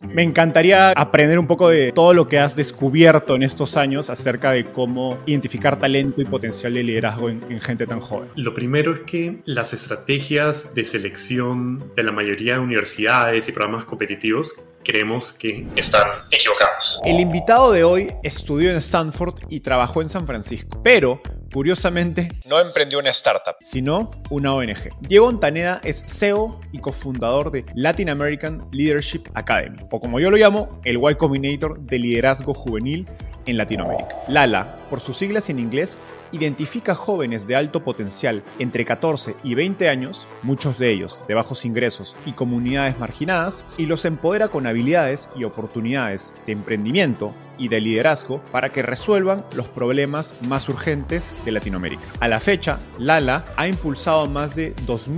Me encantaría aprender un poco de todo lo que has descubierto en estos años acerca de cómo identificar talento y potencial de liderazgo en gente tan joven. Lo primero es que las estrategias de selección de la mayoría de universidades y programas competitivos creemos que están equivocadas. El invitado de hoy estudió en Stanford y trabajó en San Francisco, pero curiosamente no emprendió una startup, sino una ONG. Diego Ontaneda es CEO y cofundador de Latin American Leadership Academy, o como yo lo llamo, el Y Combinator de liderazgo juvenil en Latinoamérica. LALA, por sus siglas en inglés, identifica jóvenes de alto potencial entre 14 y 20 años, muchos de ellos de bajos ingresos y comunidades marginadas, y los empodera con habilidades y oportunidades de emprendimiento y de liderazgo para que resuelvan los problemas más urgentes de Latinoamérica. A la fecha, LALA ha impulsado a más de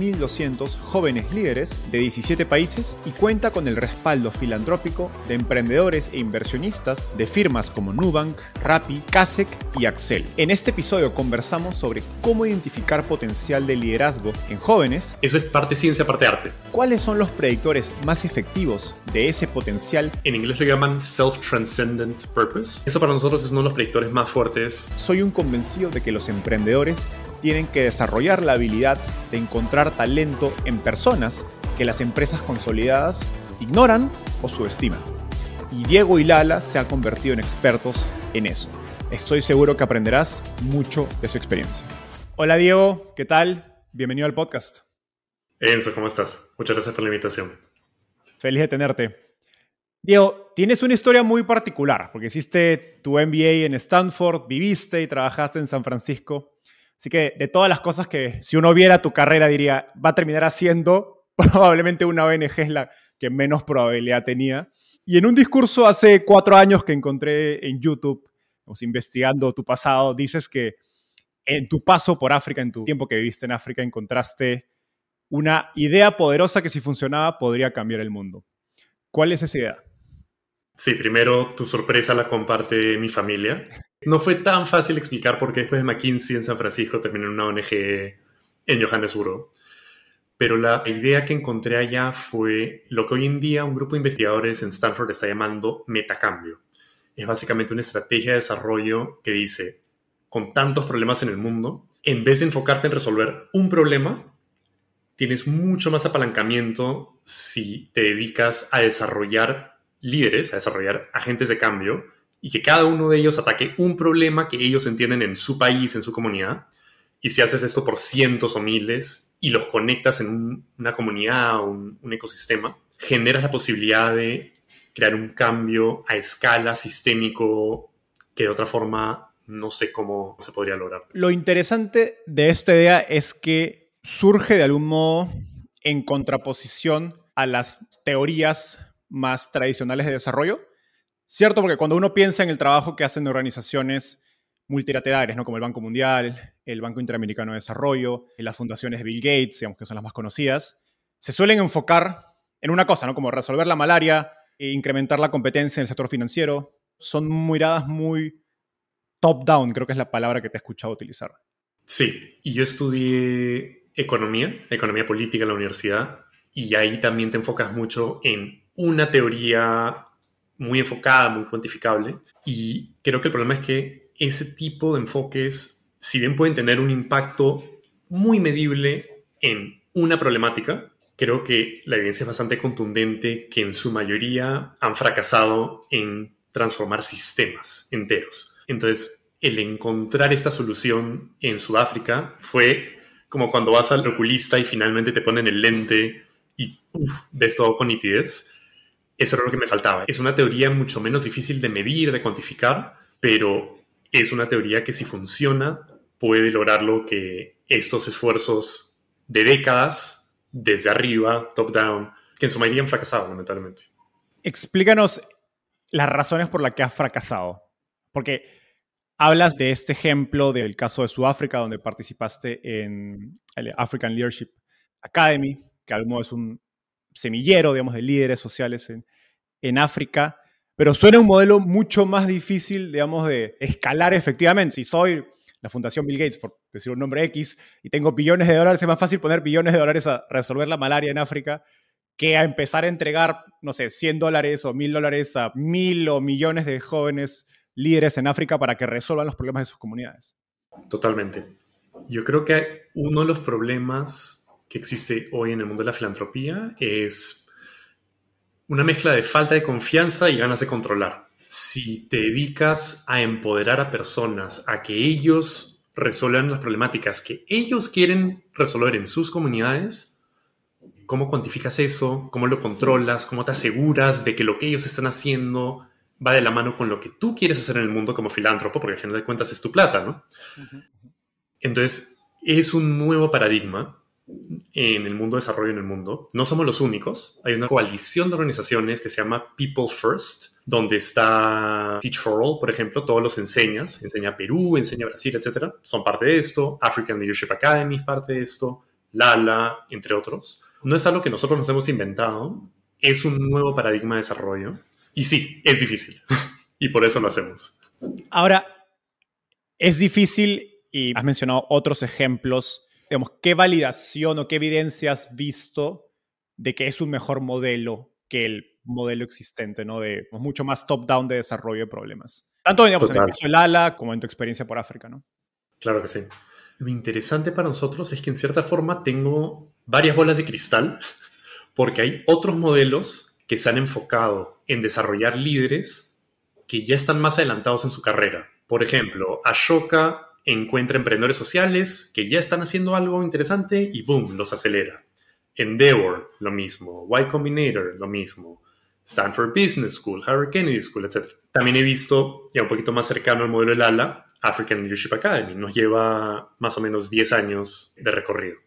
2.200 jóvenes líderes de 17 países y cuenta con el respaldo filantrópico de emprendedores e inversionistas de firmas como Nubank, Rappi, Kasek y Accel. En este episodio conversamos sobre cómo identificar potencial de liderazgo en jóvenes. Eso es parte ciencia, parte arte. ¿Cuáles son los predictores más efectivos de ese potencial? En inglés lo llaman self-transcendent purpose. Eso para nosotros es uno de los predictores más fuertes. Soy un convencido de que los emprendedores tienen que desarrollar la habilidad de encontrar talento en personas que las empresas consolidadas ignoran o subestiman. Y Diego y Lala se han convertido en expertos en eso. Estoy seguro que aprenderás mucho de su experiencia. Hola Diego, ¿qué tal? Bienvenido al podcast. Enzo, ¿cómo estás? Muchas gracias por la invitación. Feliz de tenerte. Diego, tienes una historia muy particular, porque hiciste tu MBA en Stanford, viviste y trabajaste en San Francisco. Así que de todas las cosas que si uno viera tu carrera diría, va a terminar haciendo, probablemente una ONG es la que menos probabilidad tenía. Y en un discurso hace 4 años que encontré en YouTube, investigando tu pasado, dices que en tu paso por África, en tu tiempo que viviste en África, encontraste una idea poderosa que si funcionaba podría cambiar el mundo. ¿Cuál es esa idea? Sí, primero tu sorpresa la comparte mi familia. No fue tan fácil explicar por qué después de McKinsey en San Francisco terminé en una ONG en Johannesburgo. Pero la idea que encontré allá fue lo que hoy en día un grupo de investigadores en Stanford está llamando metacambio. Es básicamente una estrategia de desarrollo que dice, con tantos problemas en el mundo, en vez de enfocarte en resolver un problema, tienes mucho más apalancamiento si te dedicas a desarrollar líderes, a desarrollar agentes de cambio y que cada uno de ellos ataque un problema que ellos entienden en su país, en su comunidad. Y si haces esto por cientos o miles y los conectas en una comunidad o un ecosistema, generas la posibilidad de crear un cambio a escala sistémico que de otra forma no sé cómo se podría lograr. Lo interesante de esta idea es que surge de algún modo en contraposición a las teorías más tradicionales de desarrollo, ¿cierto? Porque cuando uno piensa en el trabajo que hacen organizaciones multilaterales, ¿no? Como el Banco Mundial, el Banco Interamericano de Desarrollo, las fundaciones de Bill Gates, digamos que son las más conocidas, se suelen enfocar en una cosa, ¿no? Como resolver la malaria, incrementar la competencia en el sector financiero. Son miradas muy top-down, creo que es la palabra que te he escuchado utilizar. Sí, y yo estudié economía política en la universidad, y ahí también te enfocas mucho en una teoría muy enfocada, muy cuantificable, y creo que el problema es que ese tipo de enfoques, si bien pueden tener un impacto muy medible en una problemática, creo que la evidencia es bastante contundente que en su mayoría han fracasado en transformar sistemas enteros. Entonces, el encontrar esta solución en Sudáfrica fue como cuando vas al oculista y finalmente te ponen el lente y ves todo con nitidez. Eso era lo que me faltaba. Es una teoría mucho menos difícil de medir, de cuantificar, pero es una teoría que si funciona puede lograr lo que estos esfuerzos de décadas, desde arriba, top-down, que en su mayoría han fracasado, lamentablemente. Explícanos las razones por las que has fracasado. Porque hablas de este ejemplo del caso de Sudáfrica, donde participaste en el African Leadership Academy, que al modo es un semillero, digamos, de líderes sociales en África, pero suena un modelo mucho más difícil, digamos, de escalar efectivamente. Si soy la Fundación Bill Gates, por decir un nombre X, y tengo billones de dólares, es más fácil poner billones de dólares a resolver la malaria en África que a empezar a entregar, no sé, $100 o $1,000 a 1,000 o millones de jóvenes líderes en África para que resuelvan los problemas de sus comunidades. Totalmente. Yo creo que uno de los problemas que existe hoy en el mundo de la filantropía es una mezcla de falta de confianza y ganas de controlar. Si te dedicas a empoderar a personas, a que ellos resuelvan las problemáticas que ellos quieren resolver en sus comunidades, ¿cómo cuantificas eso? ¿Cómo lo controlas? ¿Cómo te aseguras de que lo que ellos están haciendo va de la mano con lo que tú quieres hacer en el mundo como filántropo? Porque al final de cuentas es tu plata, ¿no? Entonces, es un nuevo paradigma en el mundo de desarrollo en el mundo. No somos los únicos. Hay una coalición de organizaciones que se llama People First, donde está Teach for All, por ejemplo. Todos los enseñas. Enseña Perú, enseña Brasil, etc. Son parte de esto. African Leadership Academy es parte de esto. Lala, entre otros. No es algo que nosotros nos hemos inventado. Es un nuevo paradigma de desarrollo. Y sí, es difícil. Y por eso lo hacemos. Ahora, es difícil y has mencionado otros ejemplos. Digamos, ¿qué validación o qué evidencia has visto de que es un mejor modelo que el modelo existente, ¿no? De mucho más top-down de desarrollo de problemas? Tanto, digamos, en el caso del ALA como en tu experiencia por África, ¿no? Claro que sí. Lo interesante para nosotros es que en cierta forma tengo varias bolas de cristal porque hay otros modelos que se han enfocado en desarrollar líderes que ya están más adelantados en su carrera. Por ejemplo, Ashoka encuentra emprendedores sociales que ya están haciendo algo interesante y ¡boom!, los acelera. Endeavor, lo mismo. Y Combinator, lo mismo. Stanford Business School, Harvard Kennedy School, etc. También he visto, ya un poquito más cercano al modelo del ALA, African Leadership Academy. Nos lleva más o menos 10 años de recorrido.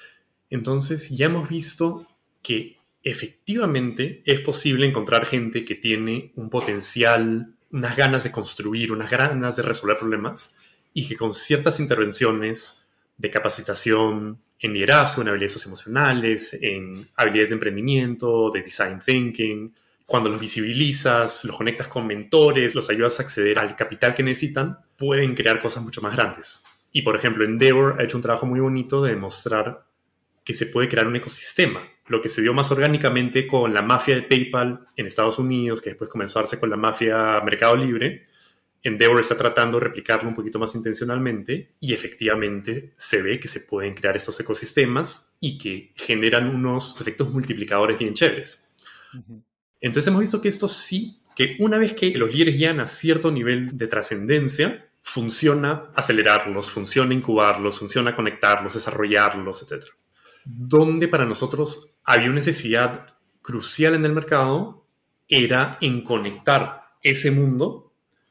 Entonces ya hemos visto que efectivamente es posible encontrar gente que tiene un potencial, unas ganas de construir, unas ganas de resolver problemas y que con ciertas intervenciones de capacitación en liderazgo, en habilidades socioemocionales, en habilidades de emprendimiento, de design thinking, cuando los visibilizas, los conectas con mentores, los ayudas a acceder al capital que necesitan, pueden crear cosas mucho más grandes. Y, por ejemplo, Endeavor ha hecho un trabajo muy bonito de demostrar que se puede crear un ecosistema. Lo que se dio más orgánicamente con la mafia de PayPal en Estados Unidos, que después comenzó a darse con la mafia Mercado Libre, Endeavor está tratando de replicarlo un poquito más intencionalmente y efectivamente se ve que se pueden crear estos ecosistemas y que generan unos efectos multiplicadores bien chéveres. Entonces hemos visto que esto sí, que una vez que los líderes llegan a cierto nivel de trascendencia, funciona acelerarlos, funciona incubarlos, funciona conectarlos, desarrollarlos, etc. Donde para nosotros había una necesidad crucial en el mercado era en conectar ese mundo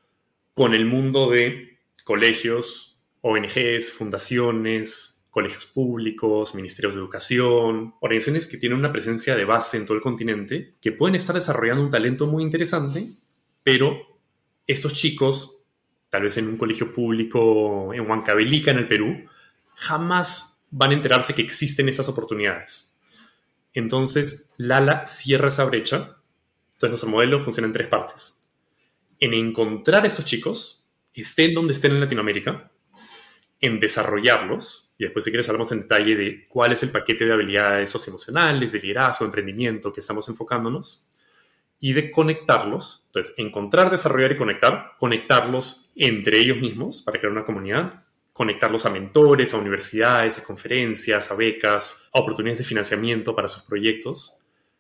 con el mundo de colegios, ONGs, fundaciones, colegios públicos, ministerios de educación, organizaciones que tienen una presencia de base en todo el continente, que pueden estar desarrollando un talento muy interesante, pero estos chicos, tal vez en un colegio público en Huancavelica, en el Perú, jamás van a enterarse que existen esas oportunidades. Entonces, Lala cierra esa brecha. Entonces, nuestro modelo funciona en 3 partes. En encontrar a estos chicos, estén donde estén en Latinoamérica, en desarrollarlos, y después si quieres hablamos en detalle de cuál es el paquete de habilidades socioemocionales, de liderazgo, de emprendimiento que estamos enfocándonos, y de conectarlos. Entonces, encontrar, desarrollar y conectarlos entre ellos mismos para crear una comunidad, conectarlos a mentores, a universidades, a conferencias, a becas, a oportunidades de financiamiento para sus proyectos.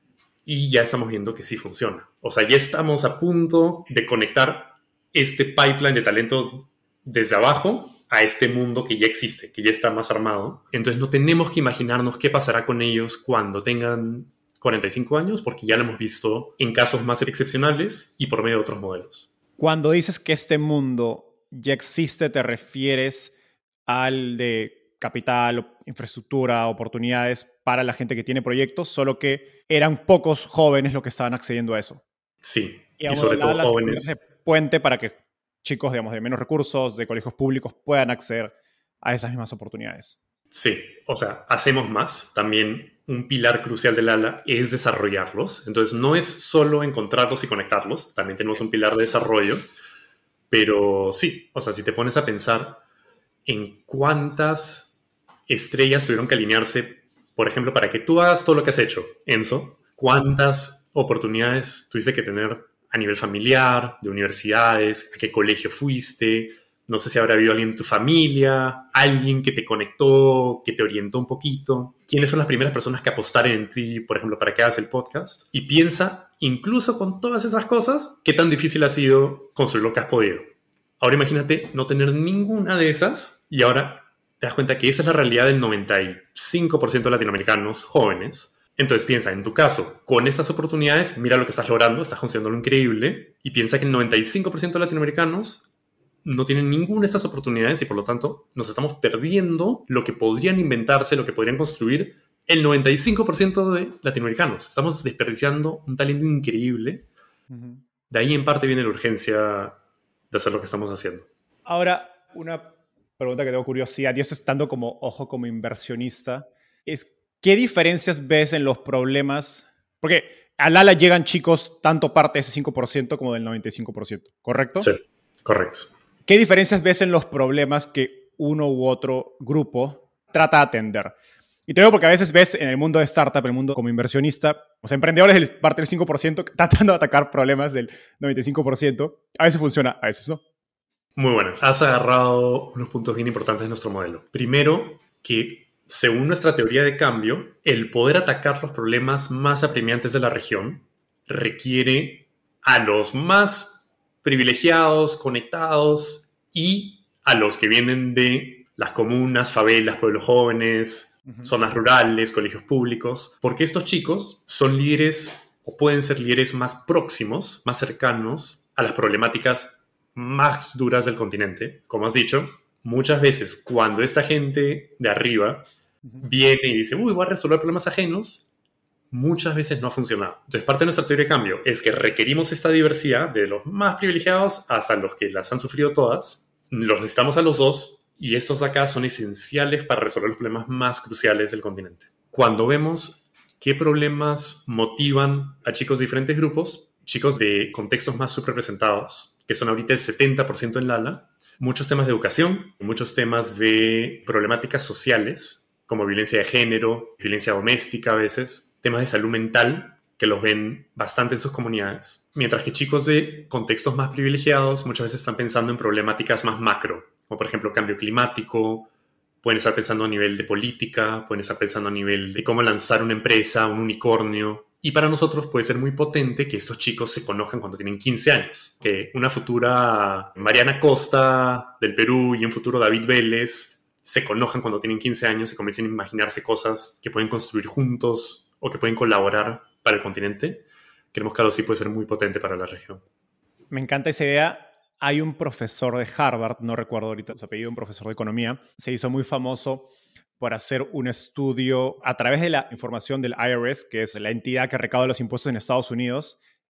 Y ya estamos viendo que sí funciona. O sea, ya estamos a punto de conectar este pipeline de talento desde abajo a este mundo que ya existe, que ya está más armado. Entonces no tenemos que imaginarnos qué pasará con ellos cuando tengan 45 años, porque ya lo hemos visto en casos más excepcionales y por medio de otros modelos. Cuando dices que este mundo ya existe, ¿te refieres al de capital, infraestructura, oportunidades para la gente que tiene proyectos, solo que eran pocos jóvenes los que estaban accediendo a eso? Sí, y sobre todo jóvenes. Ese puente para que chicos, digamos, de menos recursos, de colegios públicos, puedan acceder a esas mismas oportunidades. Sí, o sea, hacemos más. También un pilar crucial del ALA es desarrollarlos. Entonces, no es solo encontrarlos y conectarlos, también tenemos un pilar de desarrollo. Pero sí, o sea, si te pones a pensar en cuántas estrellas tuvieron que alinearse, por ejemplo, para que tú hagas todo lo que has hecho, Enzo, ¿Cuántas oportunidades tuviste que tener a nivel familiar, de universidades, a qué colegio fuiste? No sé si habrá habido alguien en tu familia, alguien que te conectó, que te orientó un poquito. ¿Quiénes fueron las primeras personas que apostaron en ti, por ejemplo, para que hagas el podcast? Y piensa, incluso con todas esas cosas, qué tan difícil ha sido construir lo que has podido. Ahora imagínate no tener ninguna de esas y ahora te das cuenta que esa es la realidad del 95% de latinoamericanos jóvenes. Entonces piensa, en tu caso, con estas oportunidades, mira lo que estás logrando, estás consiguiendo lo increíble, y piensa que el 95% de latinoamericanos no tienen ninguna de estas oportunidades y por lo tanto nos estamos perdiendo lo que podrían inventarse, lo que podrían construir el 95% de latinoamericanos. Estamos desperdiciando un talento increíble. De ahí en parte viene la urgencia de hacer lo que estamos haciendo. Ahora, una pregunta que tengo curiosidad, y esto estando como ojo como inversionista, es ¿qué diferencias ves en los problemas? Porque al ala llegan chicos tanto parte de ese 5% como del 95%, ¿correcto? Sí, correcto. ¿Qué diferencias ves en los problemas que uno u otro grupo trata de atender? Y te digo porque a veces ves en el mundo de startup, en el mundo como inversionista, o sea, emprendedores del parte del 5% tratando de atacar problemas del 95%. A veces funciona, a veces no. Muy bueno. Has agarrado unos puntos bien importantes de nuestro modelo. Primero, que según nuestra teoría de cambio, el poder atacar los problemas más apremiantes de la región requiere a los más privilegiados, conectados y a los que vienen de las comunas, favelas, pueblos jóvenes, zonas rurales, colegios públicos, porque estos chicos son líderes o pueden ser líderes más próximos, más cercanos a las problemáticas más duras del continente. Como has dicho, muchas veces cuando esta gente de arriba viene y dice, uy, voy a resolver problemas ajenos, muchas veces no ha funcionado. Entonces, parte de nuestra teoría de cambio es que requerimos esta diversidad de los más privilegiados hasta los que las han sufrido todas. Los necesitamos a los dos y estos acá son esenciales para resolver los problemas más cruciales del continente. Cuando vemos qué problemas motivan a chicos de diferentes grupos, chicos de contextos más subrepresentados, que son ahorita el 70% en Lala, muchos temas de educación, muchos temas de problemáticas sociales, como violencia de género, violencia doméstica a veces, temas de salud mental, que los ven bastante en sus comunidades. Mientras que chicos de contextos más privilegiados muchas veces están pensando en problemáticas más macro, como por ejemplo cambio climático, pueden estar pensando a nivel de política, pueden estar pensando a nivel de cómo lanzar una empresa, un unicornio. Y para nosotros puede ser muy potente que estos chicos se conozcan cuando tienen 15 años. Que una futura Mariana Costa del Perú y un futuro David Vélez se conozcan cuando tienen 15 años y comiencen a imaginarse cosas que pueden construir juntos o que pueden colaborar para el continente. Creemos que algo así puede ser muy potente para la región. Me encanta esa idea. Hay un profesor de Harvard, no recuerdo ahorita su apellido, un profesor de economía, se hizo muy famoso por hacer un estudio a través de la información del IRS, que es la entidad que recauda los impuestos en Estados Unidos.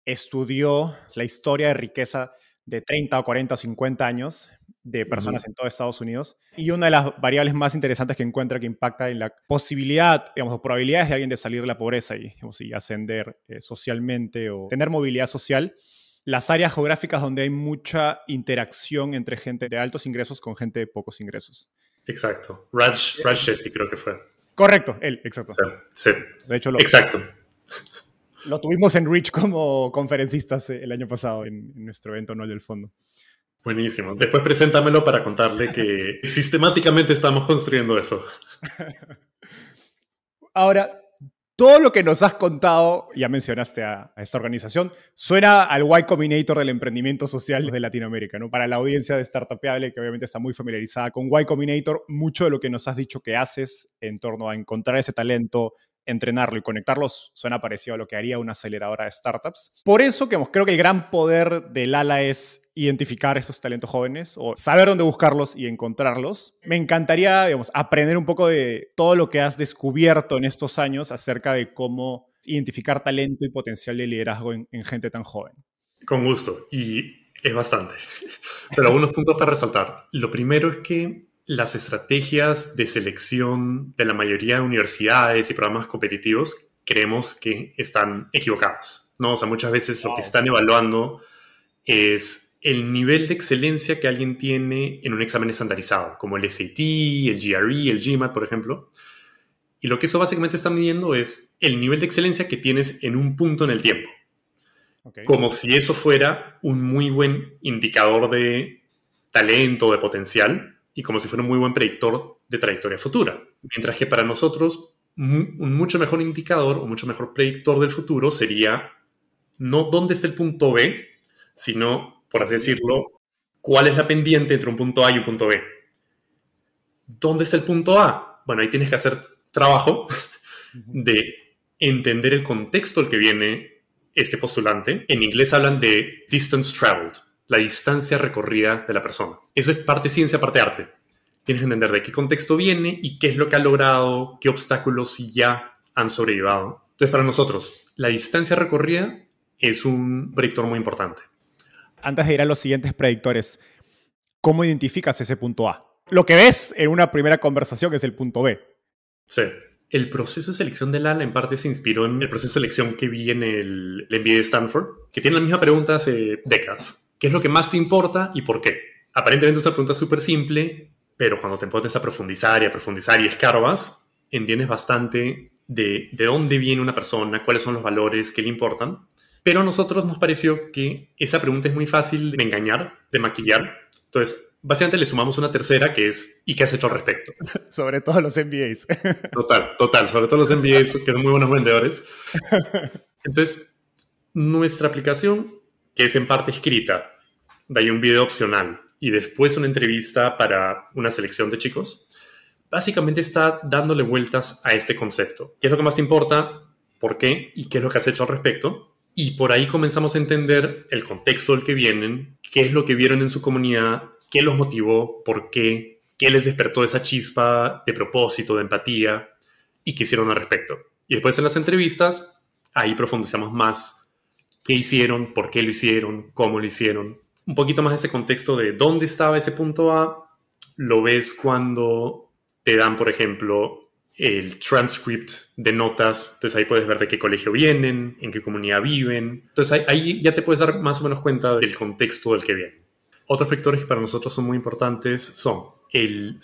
Estudió la historia de riqueza de 30 o 40 o 50 años de personas en todo Estados Unidos. Y una de las variables más interesantes que encuentra que impacta en la posibilidad, digamos, o probabilidades de alguien de salir de la pobreza y, digamos, y ascender socialmente o tener movilidad social, las áreas geográficas donde hay mucha interacción entre gente de altos ingresos con gente de pocos ingresos. Exacto. Raj Shetty creo que fue. Correcto, él, exacto. Sí. De hecho, exacto. Lo tuvimos en Rich como conferencistas el año pasado en nuestro evento anual del fondo. Buenísimo. Después preséntamelo para contarle que sistemáticamente estamos construyendo eso. Ahora, todo lo que nos has contado, ya mencionaste a esta organización, suena al Y Combinator del emprendimiento social de Latinoamérica, ¿no? Para la audiencia de Startupeable, que obviamente está muy familiarizada con Y Combinator, mucho de lo que nos has dicho que haces en torno a encontrar ese talento, entrenarlo y conectarlos suena parecido a lo que haría una aceleradora de startups. Por eso que creo que el gran poder del ala es identificar estos talentos jóvenes o saber dónde buscarlos y encontrarlos. Me encantaría, digamos, aprender un poco de todo lo que has descubierto en estos años acerca de cómo identificar talento y potencial de liderazgo en gente tan joven. Con gusto, y es bastante. Pero algunos puntos para resaltar. Lo primero es que las estrategias de selección de la mayoría de universidades y programas competitivos creemos que están equivocadas, ¿no? O sea, muchas veces lo que están evaluando es el nivel de excelencia que alguien tiene en un examen estandarizado, como el SAT, el GRE, el GMAT, por ejemplo. Y lo que eso básicamente está midiendo es el nivel de excelencia que tienes en un punto en el tiempo. Okay. Como si eso fuera un muy buen indicador de talento, de potencial, y como si fuera un muy buen predictor de trayectoria futura. Mientras que para nosotros, un mucho mejor indicador o mucho mejor predictor del futuro sería no dónde está el punto B, sino, por así decirlo, cuál es la pendiente entre un punto A y un punto B. ¿Dónde está el punto A? Bueno, ahí tienes que hacer trabajo de entender el contexto al que viene este postulante. En inglés hablan de distance traveled, la distancia recorrida de la persona. Eso es parte ciencia, parte arte. Tienes que entender de qué contexto viene y qué es lo que ha logrado, qué obstáculos ya han sobrellevado. Entonces, para nosotros, la distancia recorrida es un predictor muy importante. Antes de ir a los siguientes predictores, ¿cómo identificas ese punto A? Lo que ves en una primera conversación es el punto B. Sí. El proceso de selección del ALA en parte se inspiró en el proceso de selección que vi en el MBA de Stanford, que tiene la misma pregunta hace décadas. ¿Qué es lo que más te importa y por qué? Aparentemente es una pregunta súper simple, pero cuando te pones a profundizar y escarbas, entiendes bastante de dónde viene una persona, cuáles son los valores que le importan. Pero a nosotros nos pareció que esa pregunta es muy fácil de engañar, de maquillar. Entonces, básicamente le sumamos una tercera que es ¿y qué has hecho al respecto? Sobre todo los MBAs. Total. Sobre todo los MBAs que son muy buenos vendedores. Entonces, nuestra aplicación, que es en parte escrita, de ahí un video opcional y después una entrevista para una selección de chicos, básicamente está dándole vueltas a este concepto. ¿Qué es lo que más te importa? ¿Por qué? ¿Y qué es lo que has hecho al respecto? Y por ahí comenzamos a entender el contexto del que vienen, qué es lo que vieron en su comunidad, qué los motivó, por qué les despertó esa chispa de propósito, de empatía y qué hicieron al respecto. Y después en las entrevistas, ahí profundizamos más qué hicieron, por qué lo hicieron, cómo lo hicieron. Un poquito más ese contexto de dónde estaba ese punto A, lo ves cuando te dan, por ejemplo, el transcript de notas, entonces ahí puedes ver de qué colegio vienen, en qué comunidad viven, entonces ahí ya te puedes dar más o menos cuenta del contexto del que vienen. Otros factores que para nosotros son muy importantes son el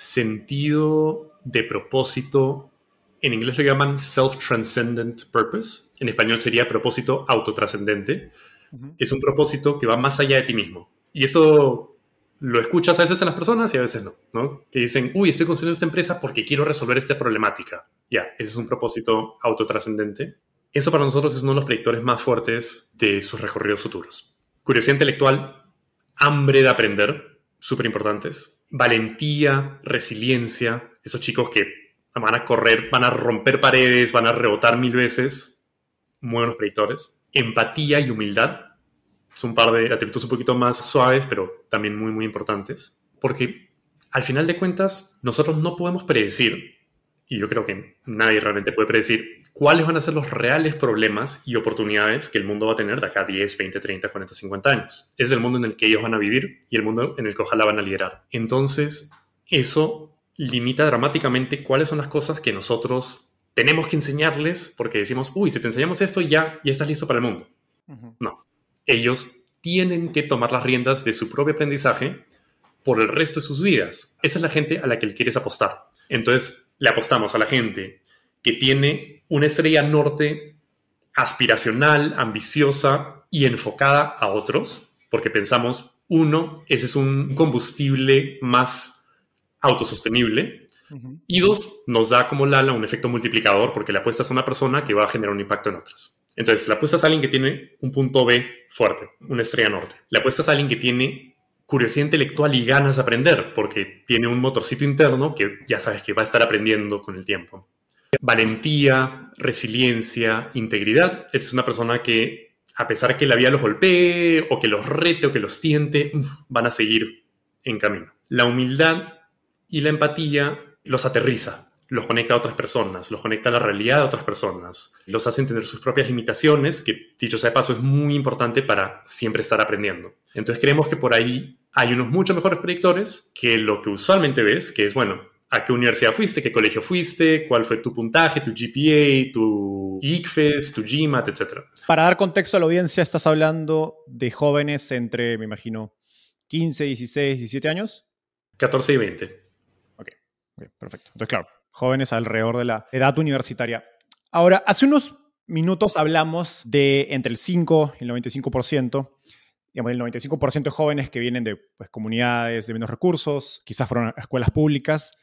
sentido de propósito, en inglés lo llaman self-transcendent purpose, en español sería propósito autotrascendente. Es un propósito que va más allá de ti mismo, y eso lo escuchas a veces en las personas y a veces no, ¿no? Que dicen, uy, estoy construyendo esta empresa porque quiero resolver esta problemática. Ya, ese es un propósito autotrascendente. Eso para nosotros es uno de los predictores más fuertes de sus recorridos futuros. Curiosidad intelectual, hambre de aprender, súper importantes. Valentía, resiliencia, esos chicos que van a correr, van a romper paredes, van a rebotar 1000 veces, muy buenos predictores. Empatía y humildad. Es un par de atributos un poquito más suaves, pero también muy, muy importantes. Porque al final de cuentas, nosotros no podemos predecir, y yo creo que nadie realmente puede predecir, cuáles van a ser los reales problemas y oportunidades que el mundo va a tener de acá a 10, 20, 30, 40, 50 años. Es el mundo en el que ellos van a vivir y el mundo en el que ojalá van a liderar. Entonces, eso limita dramáticamente cuáles son las cosas que nosotros tenemos que enseñarles, porque decimos, uy, si te enseñamos esto, ya estás listo para el mundo. No. Ellos tienen que tomar las riendas de su propio aprendizaje por el resto de sus vidas. Esa es la gente a la que le quieres apostar. Entonces, le apostamos a la gente que tiene una estrella norte aspiracional, ambiciosa y enfocada a otros, porque pensamos, uno, ese es un combustible más autosostenible, y dos, nos da como Lala un efecto multiplicador porque le apuestas a una persona que va a generar un impacto en otras. Entonces, le apuestas a alguien que tiene un punto B fuerte, una estrella norte. Le apuestas a alguien que tiene curiosidad intelectual y ganas de aprender, porque tiene un motorcito interno que ya sabes que va a estar aprendiendo con el tiempo. Valentía, resiliencia, integridad. Esta es una persona que, a pesar que la vida los golpee, o que los rete, o que los tiente, van a seguir en camino. La humildad y la empatía los aterriza. Los conecta a otras personas, los conecta a la realidad de otras personas, los hace entender sus propias limitaciones, que dicho sea de paso es muy importante para siempre estar aprendiendo. Entonces creemos que por ahí hay unos mucho mejores predictores que lo que usualmente ves, que es, bueno, ¿a qué universidad fuiste? ¿Qué colegio fuiste? ¿Cuál fue tu puntaje, tu GPA, tu ICFES, tu GMAT, etcétera? Para dar contexto a la audiencia, estás hablando de jóvenes entre, me imagino, 15, 16, 17 años. 14 y 20. Ok, perfecto. Entonces, claro, jóvenes alrededor de la edad universitaria. Ahora, hace unos minutos hablamos de entre el 5 y el 95%. Digamos, el 95% de jóvenes que vienen de comunidades de menos recursos, quizás fueron a escuelas públicas.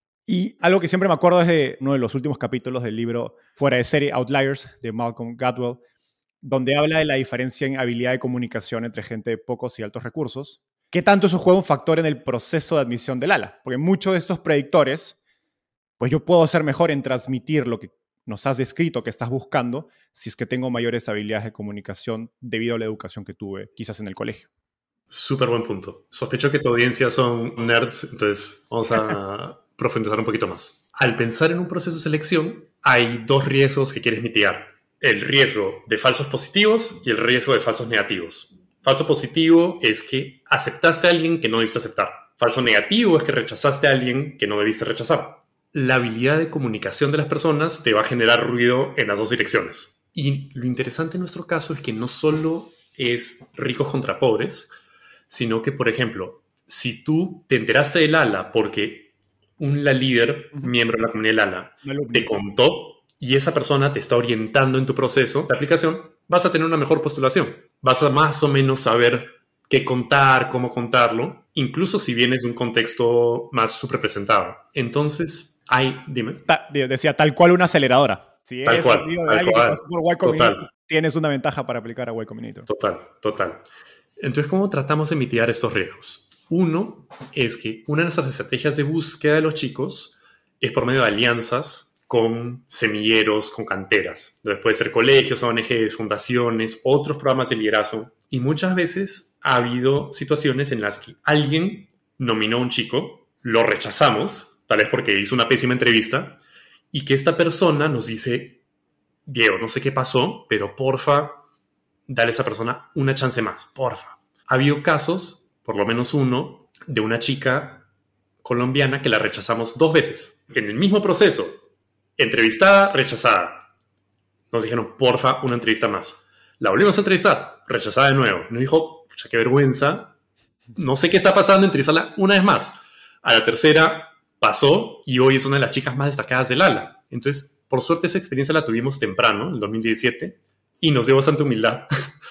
Y algo que siempre me acuerdo es de uno de los últimos capítulos del libro Fuera de serie, Outliers, de Malcolm Gladwell, donde habla de la diferencia en habilidad de comunicación entre gente de pocos y altos recursos. ¿Qué tanto eso juega un factor en el proceso de admisión del ALA? Porque muchos de estos predictores, pues yo puedo ser mejor en transmitir lo que nos has descrito que estás buscando si es que tengo mayores habilidades de comunicación debido a la educación que tuve quizás en el colegio. Súper buen punto. Sospecho que tu audiencia son nerds, entonces vamos a profundizar un poquito más. Al pensar en un proceso de selección, hay dos riesgos que quieres mitigar. El riesgo de falsos positivos y el riesgo de falsos negativos. Falso positivo es que aceptaste a alguien que no debiste aceptar. Falso negativo es que rechazaste a alguien que no debiste rechazar. La habilidad de comunicación de las personas te va a generar ruido en las dos direcciones. Y lo interesante en nuestro caso es que no solo es ricos contra pobres, sino que, por ejemplo, si tú te enteraste del ALA porque la líder, miembro de la comunidad del ALA, te contó y esa persona te está orientando en tu proceso de aplicación, vas a tener una mejor postulación. Vas a más o menos saber qué contar, cómo contarlo, incluso si vienes de un contexto más subrepresentado. Entonces, dime. Decía, tal cual una aceleradora. Si tal eres cual, amigo de tal alguien cual. que pasó por Y Combinator, tienes una ventaja para aplicar a Y Combinator. Total. Entonces, ¿cómo tratamos de mitigar estos riesgos? Uno es que una de nuestras estrategias de búsqueda de los chicos es por medio de alianzas con semilleros, con canteras. Entonces puede ser colegios, ONGs, fundaciones, otros programas de liderazgo. Y muchas veces ha habido situaciones en las que alguien nominó a un chico, lo rechazamos, tal vez porque hizo una pésima entrevista, y que esta persona nos dice, Diego, no sé qué pasó, pero porfa, dale a esa persona una chance más, porfa. Ha habido casos, por lo menos uno, de una chica colombiana que la rechazamos 2 veces. En el mismo proceso, entrevistada, rechazada. Nos dijeron, porfa, una entrevista más. La volvimos a entrevistar, rechazada de nuevo. Nos dijo, pucha, qué vergüenza, no sé qué está pasando, entrevistarla una vez más. A la tercera pasó y hoy es una de las chicas más destacadas del ALA. Entonces, por suerte, esa experiencia la tuvimos temprano, en el 2017, y nos dio bastante humildad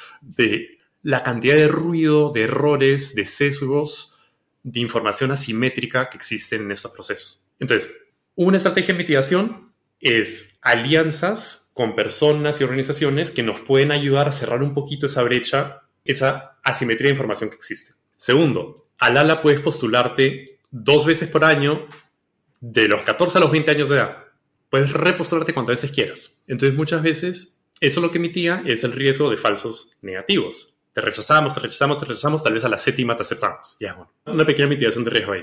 de la cantidad de ruido, de errores, de sesgos, de información asimétrica que existen en estos procesos. Entonces, una estrategia de mitigación es alianzas con personas y organizaciones que nos pueden ayudar a cerrar un poquito esa brecha, esa asimetría de información que existe. Segundo, al ALA puedes postularte 2 veces por año de los 14 a los 20 años de edad. Puedes repostularte cuantas veces quieras. Entonces, muchas veces, eso lo que mitiga es el riesgo de falsos negativos. Te rechazamos, tal vez a la 7ª te aceptamos. Ya, bueno, una pequeña mitigación de riesgo ahí.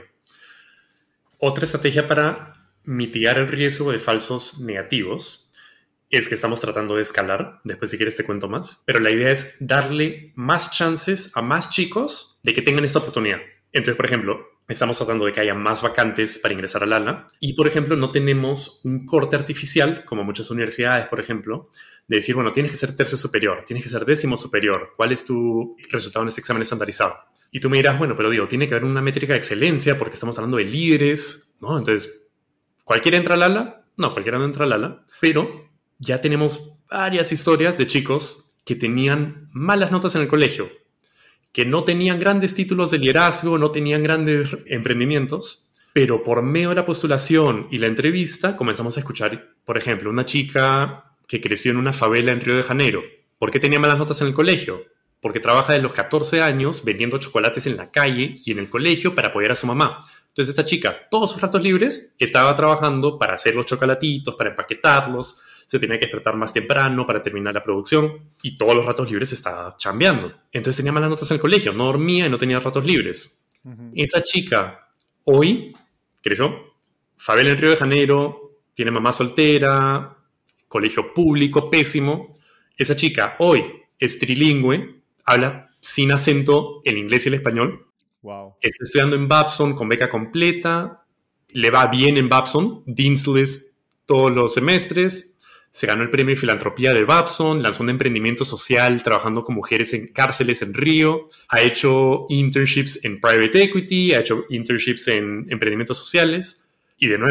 Otra estrategia para mitigar el riesgo de falsos negativos es que estamos tratando de escalar. Después, si quieres, te cuento más. Pero la idea es darle más chances a más chicos de que tengan esta oportunidad. Entonces, por ejemplo, estamos tratando de que haya más vacantes para ingresar al ALA y, por ejemplo, no tenemos un corte artificial, como muchas universidades, por ejemplo, de decir, bueno, tienes que ser tercio superior, tienes que ser 10º superior. ¿Cuál es tu resultado en este examen estandarizado? Y tú me dirás, bueno, pero digo, tiene que haber una métrica de excelencia porque estamos hablando de líderes, ¿no? Entonces, ¿cualquiera entra al ALA? No, cualquiera no entra al ALA, pero ya tenemos varias historias de chicos que tenían malas notas en el colegio, que no tenían grandes títulos de liderazgo, no tenían grandes emprendimientos, pero por medio de la postulación y la entrevista comenzamos a escuchar, por ejemplo, una chica que creció en una favela en Río de Janeiro. ¿Por qué tenía malas notas en el colegio? Porque trabaja desde los 14 años vendiendo chocolates en la calle y en el colegio para apoyar a su mamá. Entonces esta chica, todos sus ratos libres, estaba trabajando para hacer los chocolatitos, para empaquetarlos, se tenía que despertar más temprano para terminar la producción y todos los ratos libres estaba chambeando. Entonces tenía malas notas en el colegio, no dormía y no tenía ratos libres. Esa chica hoy creció, favela en Río de Janeiro, tiene mamá soltera, colegio público pésimo. Esa chica hoy es trilingüe, habla sin acento el inglés y el español. Wow. Está estudiando en Babson con beca completa, le va bien en Babson, Dean's List todos los semestres, se ganó el premio de filantropía de Babson, lanzó un emprendimiento social trabajando con mujeres en cárceles en Río, ha hecho internships en private equity, ha hecho internships en emprendimientos sociales y de nuevo,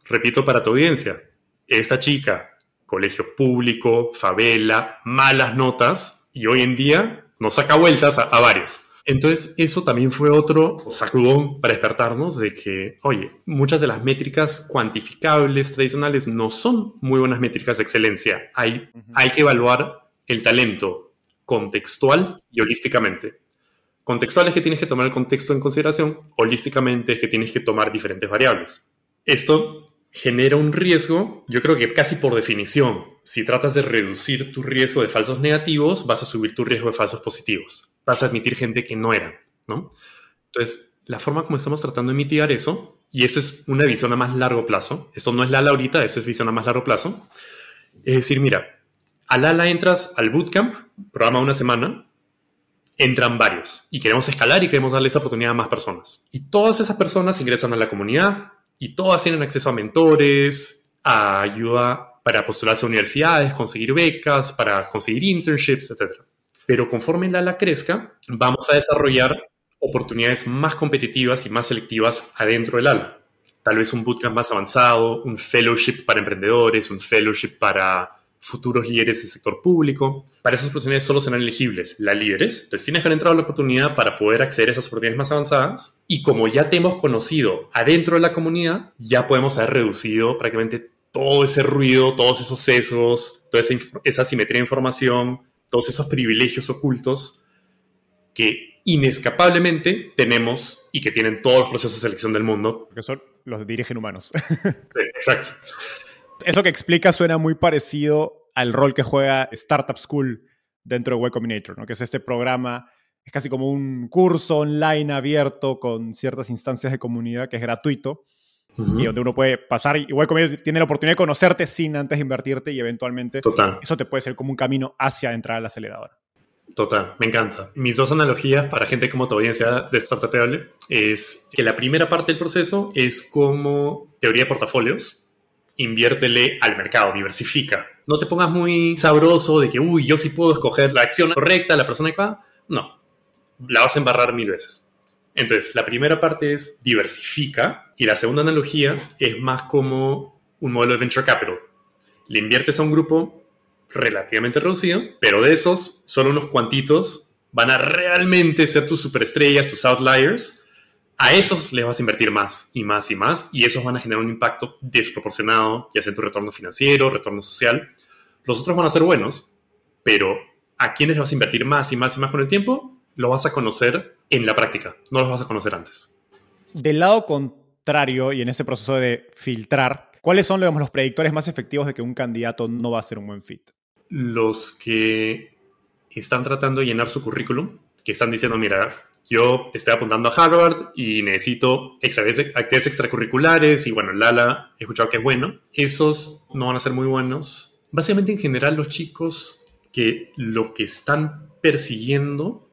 repito para tu audiencia, esta chica, colegio público, favela, malas notas, y hoy en día nos saca vueltas a varios. Entonces, eso también fue otro sacudón para despertarnos de que, oye, muchas de las métricas cuantificables tradicionales no son muy buenas métricas de excelencia. Hay que evaluar el talento contextual y holísticamente. Contextual es que tienes que tomar el contexto en consideración, holísticamente es que tienes que tomar diferentes variables. Esto genera un riesgo, yo creo que casi por definición. Si tratas de reducir tu riesgo de falsos negativos, vas a subir tu riesgo de falsos positivos. Vas a admitir gente que no eran, ¿no? Entonces, la forma como estamos tratando de mitigar eso, y esto es una visión a más largo plazo, esto no es Lala ahorita, esto es visión a más largo plazo, es decir, mira, a Lala entras al bootcamp, programa de una semana, entran varios, y queremos escalar y queremos darle esa oportunidad a más personas. Y todas esas personas ingresan a la comunidad, y todas tienen acceso a mentores, a ayuda para postularse a universidades, conseguir becas, para conseguir internships, etc. Pero conforme Lala crezca, vamos a desarrollar oportunidades más competitivas y más selectivas adentro del Lala. Tal vez un bootcamp más avanzado, un fellowship para emprendedores, un fellowship para futuros líderes del sector público. Para esas oportunidades solo serán elegibles las líderes. Entonces tienes que haber entrado a la oportunidad para poder acceder a esas oportunidades más avanzadas. Y como ya te hemos conocido adentro de la comunidad, ya podemos haber reducido prácticamente todo ese ruido, todos esos sesgos, toda esa asimetría de información, todos esos privilegios ocultos que inescapablemente tenemos y que tienen todos los procesos de selección del mundo. Porque son los dirigen humanos. Sí, exacto. Eso que explica suena muy parecido al rol que juega Startup School dentro de Y Combinator, ¿no? Que es este programa, es casi como un curso online abierto con ciertas instancias de comunidad que es gratuito y donde uno puede pasar. Y Y Combinator tiene la oportunidad de conocerte sin antes invertirte y eventualmente eso te puede ser como un camino hacia entrar a la aceleradora. Total, me encanta. Mis dos analogías para gente como tu audiencia de Startupable es que la primera parte del proceso es como teoría de portafolios. Inviértele al mercado, diversifica. No te pongas muy sabroso de que, yo sí puedo escoger la acción correcta, la persona adecuada. No, la vas a embarrar 1000 veces. Entonces, la primera parte es diversifica y la segunda analogía es más como un modelo de venture capital. Le inviertes a un grupo relativamente reducido, pero de esos, solo unos cuantitos van a realmente ser tus superestrellas, tus outliers. A esos les vas a invertir más y más y más, y esos van a generar un impacto desproporcionado, ya sea en tu retorno financiero, retorno social. Los otros van a ser buenos, pero a quienes vas a invertir más y más y más con el tiempo, lo vas a conocer en la práctica, no los vas a conocer antes. Del lado contrario, y en ese proceso de filtrar, ¿cuáles son, digamos, los predictores más efectivos de que un candidato no va a ser un buen fit? Los que están tratando de llenar su currículum, que están diciendo, mira, yo estoy apuntando a Harvard y necesito actividades extracurriculares y bueno, Lala he escuchado que es bueno. Esos no van a ser muy buenos. Básicamente, en general, los chicos que lo que están persiguiendo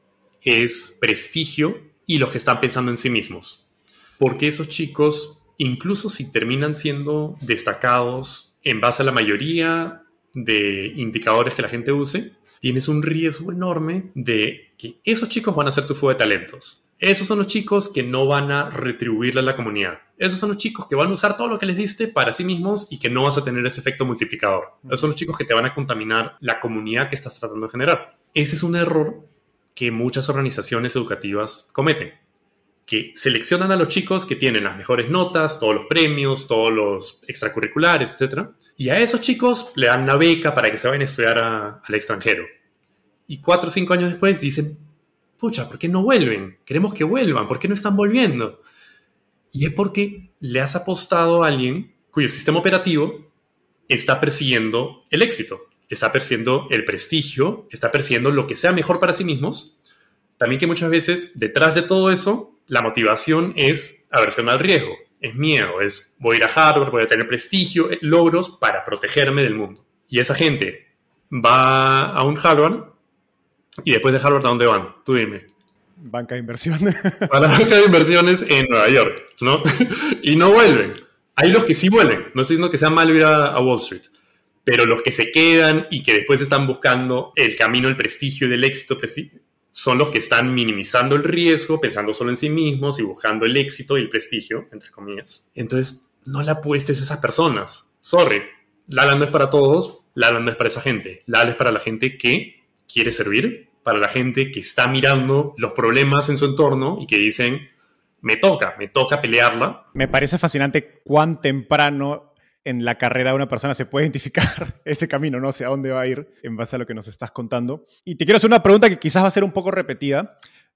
es prestigio y los que están pensando en sí mismos. Porque esos chicos, incluso si terminan siendo destacados en base a la mayoría de indicadores que la gente use, tienes un riesgo enorme de que esos chicos van a ser tu fuga de talentos. Esos son los chicos que no van a retribuirle a la comunidad. Esos son los chicos que van a usar todo lo que les diste para sí mismos y que no vas a tener ese efecto multiplicador. Esos son los chicos que te van a contaminar la comunidad que estás tratando de generar. Ese es un error que muchas organizaciones educativas cometen, que seleccionan a los chicos que tienen las mejores notas, todos los premios, todos los extracurriculares, etc. Y a esos chicos le dan una beca para que se vayan a estudiar al extranjero. Y 4 o 5 años después dicen, pucha, ¿por qué no vuelven? Queremos que vuelvan, ¿por qué no están volviendo? Y es porque le has apostado a alguien cuyo sistema operativo está persiguiendo el éxito, está persiguiendo el prestigio, está persiguiendo lo que sea mejor para sí mismos. También que muchas veces detrás de todo eso, la motivación es aversión al riesgo, es miedo, es voy a ir a Harvard, voy a tener prestigio, logros para protegerme del mundo. Y esa gente va a un Harvard y después de Harvard, ¿a dónde van? Tú dime. Banca de inversión. A la banca de inversiones en Nueva York, ¿no? Y no vuelven. Hay los que sí vuelven, no estoy diciendo que sea malo ir a Wall Street, pero los que se quedan y que después están buscando el camino del prestigio y del éxito, son los que están minimizando el riesgo, pensando solo en sí mismos y buscando el éxito y el prestigio, entre comillas. Entonces, no le apuestes a esas personas. Sorry, Lala no es para todos, Lala no es para esa gente. Lala es para la gente que quiere servir, para la gente que está mirando los problemas en su entorno y que dicen, me toca pelearla. Me parece fascinante cuán temprano en la carrera de una persona se puede identificar ese camino, no sé a dónde va a ir en base a lo que nos estás contando. Y te quiero hacer una pregunta que quizás va a ser un poco repetida,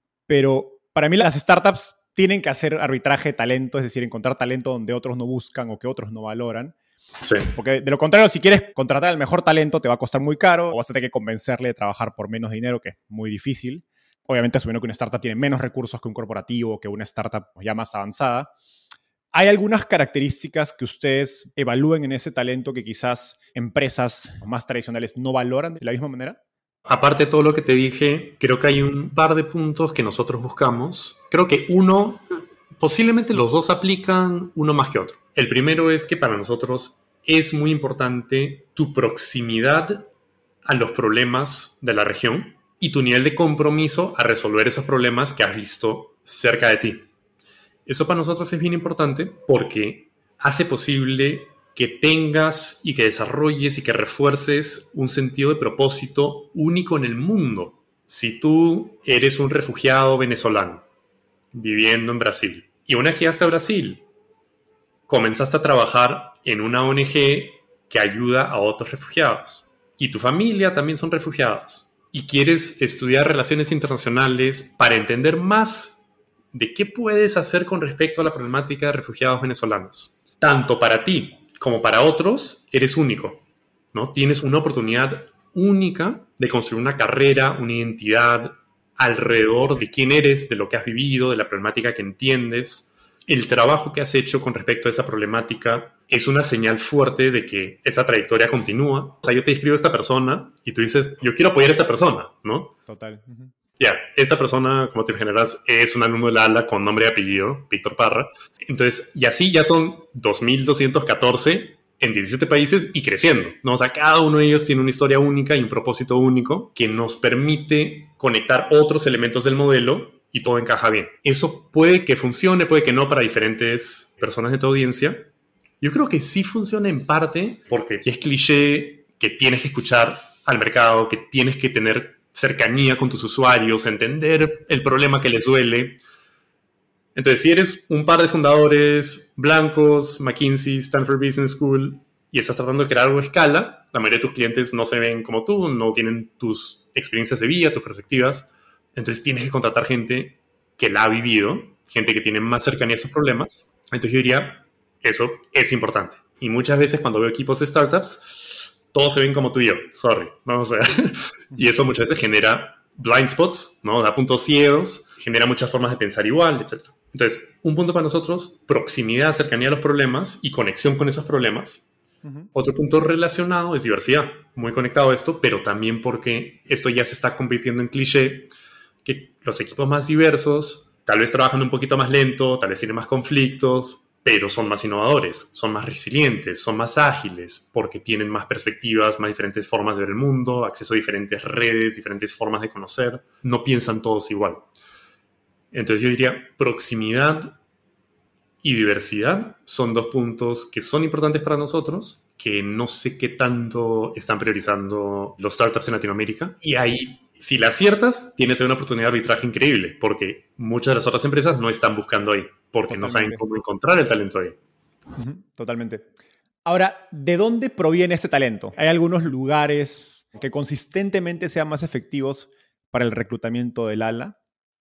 pero para mí las startups tienen que hacer arbitraje de talento, es decir, encontrar talento donde otros no buscan o que otros no valoran. Sí. Porque de lo contrario, si quieres contratar al mejor talento, te va a costar muy caro o vas a tener que convencerle de trabajar por menos dinero, que es muy difícil. Obviamente, asumiendo que una startup tiene menos recursos que un corporativo, que una startup ya más avanzada. ¿Hay algunas características que ustedes evalúen en ese talento que quizás empresas más tradicionales no valoran de la misma manera? Aparte de todo lo que te dije, creo que hay un par de puntos que nosotros buscamos. Creo que uno, posiblemente los dos aplican uno más que otro. El primero es que para nosotros es muy importante tu proximidad a los problemas de la región y tu nivel de compromiso a resolver esos problemas que has visto cerca de ti. Eso para nosotros es bien importante porque hace posible que tengas y que desarrolles y que refuerces un sentido de propósito único en el mundo. Si tú eres un refugiado venezolano viviendo en Brasil y una vez que llegaste a Brasil, comenzaste a trabajar en una ONG que ayuda a otros refugiados y tu familia también son refugiados y quieres estudiar relaciones internacionales para entender más de qué puedes hacer con respecto a la problemática de refugiados venezolanos. Tanto para ti como para otros, eres único, ¿no? Tienes una oportunidad única de construir una carrera, una identidad alrededor de quién eres, de lo que has vivido, de la problemática que entiendes. El trabajo que has hecho con respecto a esa problemática es una señal fuerte de que esa trayectoria continúa. O sea, yo te escribo a esta persona y tú dices, yo quiero apoyar a esta persona, ¿no? Total. Ya, esta persona, como te generas, es un alumno de la ALA con nombre y apellido, Víctor Parra. Entonces, y así ya son 2.214 en 17 países y creciendo, ¿no? O sea, cada uno de ellos tiene una historia única y un propósito único que nos permite conectar otros elementos del modelo y todo encaja bien. Eso puede que funcione, puede que no para diferentes personas de tu audiencia. Yo creo que sí funciona en parte porque es cliché que tienes que escuchar al mercado, que tienes que tener cercanía con tus usuarios, entender el problema que les duele. Entonces, si eres un par de fundadores blancos, McKinsey, Stanford Business School, y estás tratando de crear algo a escala, la mayoría de tus clientes no se ven como tú, no tienen tus experiencias de vida, tus perspectivas. Entonces, tienes que contratar gente que la ha vivido, gente que tiene más cercanía a esos problemas. Entonces, yo diría, eso es importante. Y muchas veces cuando veo equipos de startups, todos se ven como tú y yo, sorry, ¿no? O sea, y eso muchas veces genera blind spots, ¿no? Da puntos ciegos, genera muchas formas de pensar igual, etc. Entonces, un punto para nosotros, proximidad, cercanía a los problemas y conexión con esos problemas. Otro punto relacionado es diversidad, muy conectado a esto, pero también porque esto ya se está convirtiendo en cliché, que los equipos más diversos tal vez trabajan un poquito más lento, tal vez tienen más conflictos, pero son más innovadores, son más resilientes, son más ágiles, porque tienen más perspectivas, más diferentes formas de ver el mundo, acceso a diferentes redes, diferentes formas de conocer, no piensan todos igual. Entonces yo diría proximidad y diversidad son dos puntos que son importantes para nosotros, que no sé qué tanto están priorizando los startups en Latinoamérica. Y ahí, si la aciertas, tienes una oportunidad de arbitraje increíble, porque muchas de las otras empresas no están buscando ahí, porque no saben cómo encontrar el talento ahí. Totalmente. Ahora, ¿de dónde proviene este talento? ¿Hay algunos lugares que consistentemente sean más efectivos para el reclutamiento del ala?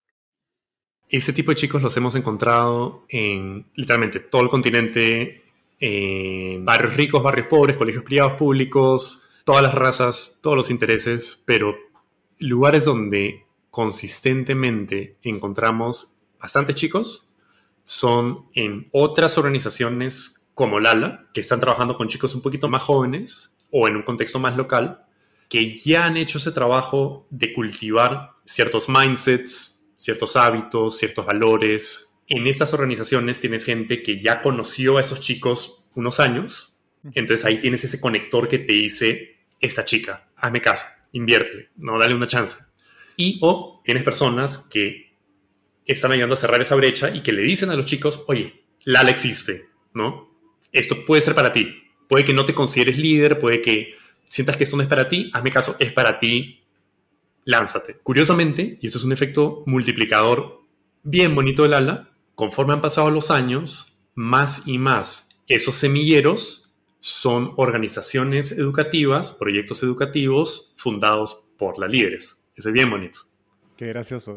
Este tipo de chicos los hemos encontrado en literalmente todo el continente, en barrios ricos, barrios pobres, colegios privados, públicos, todas las razas, todos los intereses, pero lugares donde consistentemente encontramos bastantes chicos son en otras organizaciones como Lala, que están trabajando con chicos un poquito más jóvenes o en un contexto más local, que ya han hecho ese trabajo de cultivar ciertos mindsets, ciertos hábitos, ciertos valores. En estas organizaciones tienes gente que ya conoció a esos chicos unos años, entonces ahí tienes ese conector que te dice, esta chica, hazme caso, inviértele, no, dale una chance. Y o tienes personas que están ayudando a cerrar esa brecha y que le dicen a los chicos, oye, Lala existe, ¿no? esto puede ser para ti. Puede que no te consideres líder, puede que sientas que esto no es para ti, hazme caso, es para ti, lánzate. Curiosamente, y esto es un efecto multiplicador bien bonito del ala, conforme han pasado los años, más y más esos semilleros son organizaciones educativas, proyectos educativos fundados por las líderes. Eso es bien bonito. Qué gracioso.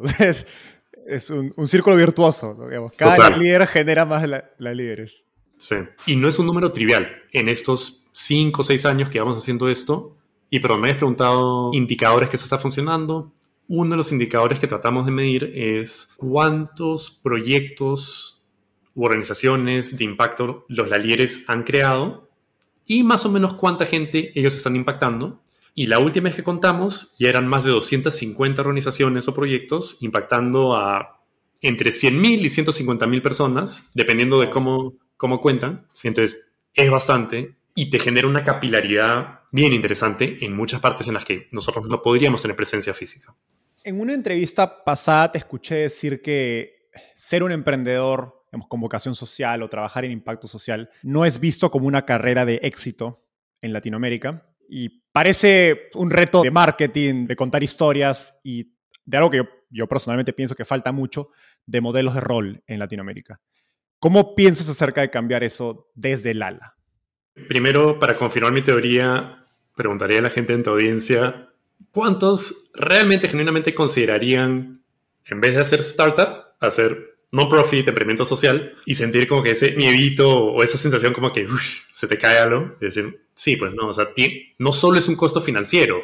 Es un círculo virtuoso, ¿no? Digamos, cada líder genera más líderes. Sí. Y no es un número trivial. En estos 5 o 6 años que vamos haciendo esto, y perdón, me has preguntado indicadores que eso está funcionando. Uno de los indicadores que tratamos de medir es cuántos proyectos u organizaciones de impacto los líderes han creado y más o menos cuánta gente ellos están impactando. Y la última vez que contamos ya eran más de 250 organizaciones o proyectos impactando a entre 100.000 y 150.000 personas, dependiendo de cómo cuentan. Entonces, es bastante y te genera una capilaridad bien interesante en muchas partes en las que nosotros no podríamos tener presencia física. En una entrevista pasada te escuché decir que ser un emprendedor, digamos, con vocación social o trabajar en impacto social no es visto como una carrera de éxito en Latinoamérica. Y parece un reto de marketing, de contar historias y de algo que yo personalmente pienso que falta mucho, de modelos de rol en Latinoamérica. ¿Cómo piensas acerca de cambiar eso desde el ala? Primero, para confirmar mi teoría, preguntaría a la gente en tu audiencia, ¿cuántos realmente, genuinamente considerarían, en vez de hacer startup, hacer non-profit, emprendimiento social, y sentir como que ese miedito o esa sensación como que se te cae algo? Y decir, sí, pues no, o sea, no solo es un costo financiero,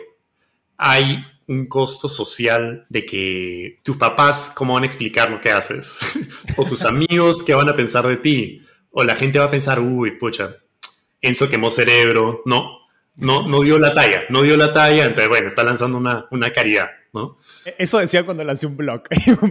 hay un costo social de que tus papás, ¿cómo van a explicar lo que haces? O tus amigos, ¿qué van a pensar de ti? O la gente va a pensar, uy, pucha, Enzo quemó cerebro, no dio la talla, entonces bueno, está lanzando una caridad, ¿no? Eso decía cuando lancé un blog.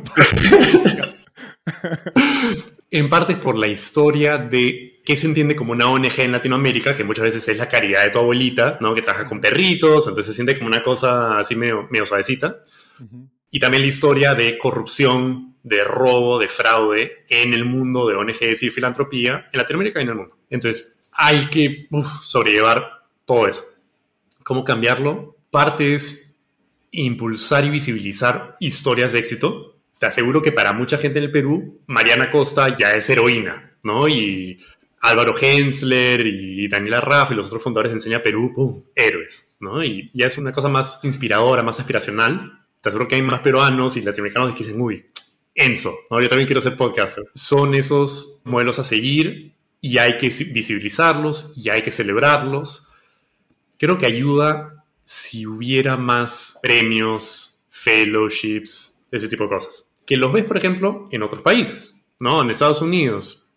En parte por la historia de qué se entiende como una ONG en Latinoamérica, que muchas veces es la caridad de tu abuelita, ¿no? Que trabaja con perritos, entonces se siente como una cosa así medio suavecita. Uh-huh. Y también la historia de corrupción, de robo, de fraude en el mundo de ONGs y filantropía en Latinoamérica y en el mundo. Entonces hay que sobrellevar todo eso. ¿Cómo cambiarlo? Parte es impulsar y visibilizar historias de éxito. Te aseguro que para mucha gente en el Perú, Mariana Costa ya es heroína, ¿no? Y Álvaro Hensler y Daniela Raff y los otros fundadores de Enseña Perú, ¡pum!, héroes, ¿no? Y ya es una cosa más inspiradora, más aspiracional. Te aseguro que hay más peruanos y latinoamericanos que dicen, uy, Enzo, ¿no? Yo también quiero ser podcaster. Son esos modelos a seguir y hay que visibilizarlos y hay que celebrarlos. Creo que ayuda si hubiera más premios, fellowships, ese tipo de cosas. Que los ves, por ejemplo, en otros países, ¿no? En Estados Unidos,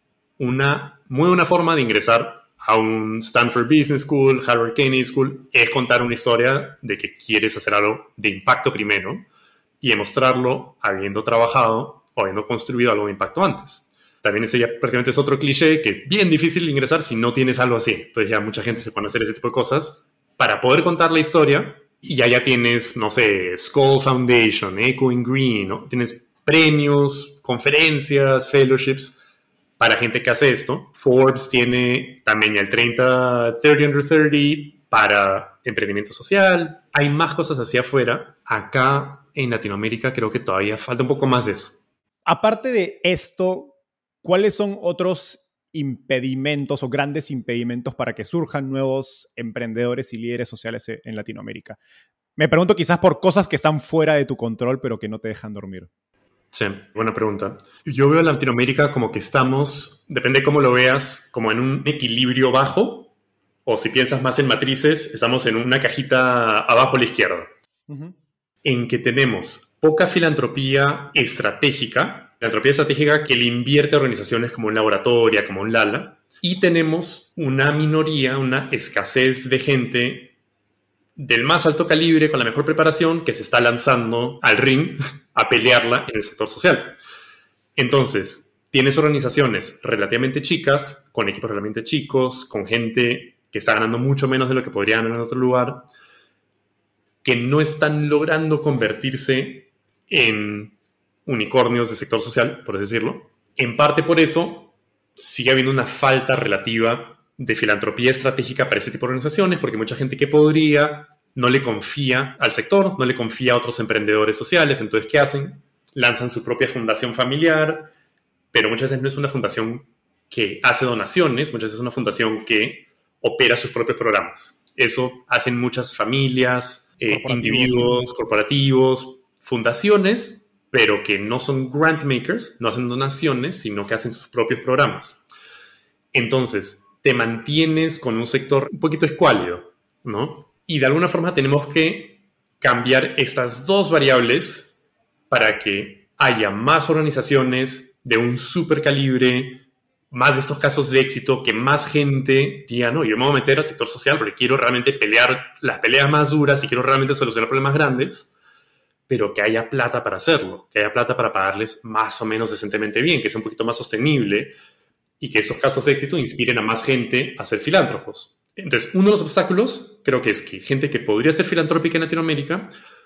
una muy buena forma de ingresar a un Stanford Business School, Harvard Kennedy School, es contar una historia de que quieres hacer algo de impacto primero y demostrarlo habiendo trabajado o habiendo construido algo de impacto antes. También ese ya prácticamente es otro cliché que es bien difícil de ingresar si no tienes algo así. Entonces ya mucha gente se pone a hacer ese tipo de cosas para poder contar la historia y ya tienes, no sé, Skoll Foundation, Echoing Green, ¿no? Tienes premios, conferencias, fellowships para gente que hace esto. Forbes tiene también el 30 Under 30 para emprendimiento social. Hay más cosas hacia afuera. Acá en Latinoamérica creo que todavía falta un poco más de eso. Aparte de esto, ¿cuáles son otros impedimentos o grandes impedimentos para que surjan nuevos emprendedores y líderes sociales en Latinoamérica? Me pregunto quizás por cosas que están fuera de tu control, pero que no te dejan dormir. Sí, buena pregunta. Yo veo a Latinoamérica como que estamos, depende de cómo lo veas, como en un equilibrio bajo, o si piensas más en matrices, estamos en una cajita abajo a la izquierda, uh-huh, en que tenemos poca filantropía estratégica que le invierte a organizaciones como un laboratorio, como un Lala, y tenemos una minoría, una escasez de gente del más alto calibre, con la mejor preparación, que se está lanzando al ring a pelearla en el sector social. Entonces, tienes organizaciones relativamente chicas, con equipos relativamente chicos, con gente que está ganando mucho menos de lo que podrían ganar en otro lugar, que no están logrando convertirse en unicornios de sector social, por así decirlo. En parte por eso sigue habiendo una falta relativa de filantropía estratégica para ese tipo de organizaciones, porque mucha gente que podría no le confía al sector, no le confía a otros emprendedores sociales. Entonces, ¿qué hacen? Lanzan su propia fundación familiar, pero muchas veces no es una fundación que hace donaciones, muchas veces es una fundación que opera sus propios programas. Eso hacen muchas familias, individuos, corporativos, fundaciones, pero que no son grant makers, no hacen donaciones, sino que hacen sus propios programas. Entonces, te mantienes con un sector un poquito escuálido, ¿no? Y de alguna forma tenemos que cambiar estas dos variables para que haya más organizaciones de un super calibre, más de estos casos de éxito, que más gente diga, no, yo me voy a meter al sector social porque quiero realmente pelear las peleas más duras y quiero realmente solucionar problemas grandes, pero que haya plata para hacerlo, que haya plata para pagarles más o menos decentemente bien, que sea un poquito más sostenible y que esos casos de éxito inspiren a más gente a ser filántropos. Entonces, uno de los obstáculos creo que es que gente que podría ser filantrópica en Latinoamérica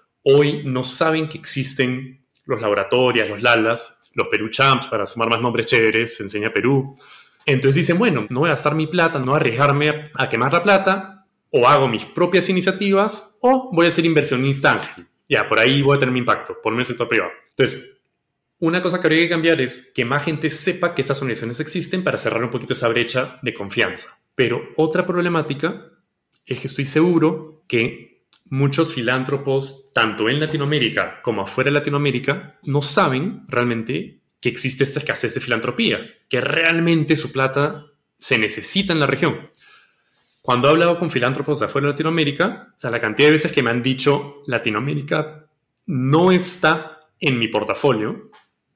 hoy no saben que existen los laboratorios, los LALAS, los Perú Champs, para sumar más nombres chéveres, Enseña Perú. Entonces dicen, bueno, no voy a gastar mi plata, no voy a arriesgarme a quemar la plata, o hago mis propias iniciativas, o voy a ser inversionista ángel. Ya, por ahí voy a tener mi impacto, por el sector privado. Entonces, una cosa que habría que cambiar es que más gente sepa que estas organizaciones existen para cerrar un poquito esa brecha de confianza. Pero otra problemática es que estoy seguro que muchos filántropos, tanto en Latinoamérica como afuera de Latinoamérica, no saben realmente que existe esta escasez de filantropía, que realmente su plata se necesita en la región. Cuando he hablado con filántropos de afuera de Latinoamérica, o sea, la cantidad de veces que me han dicho Latinoamérica no está en mi portafolio.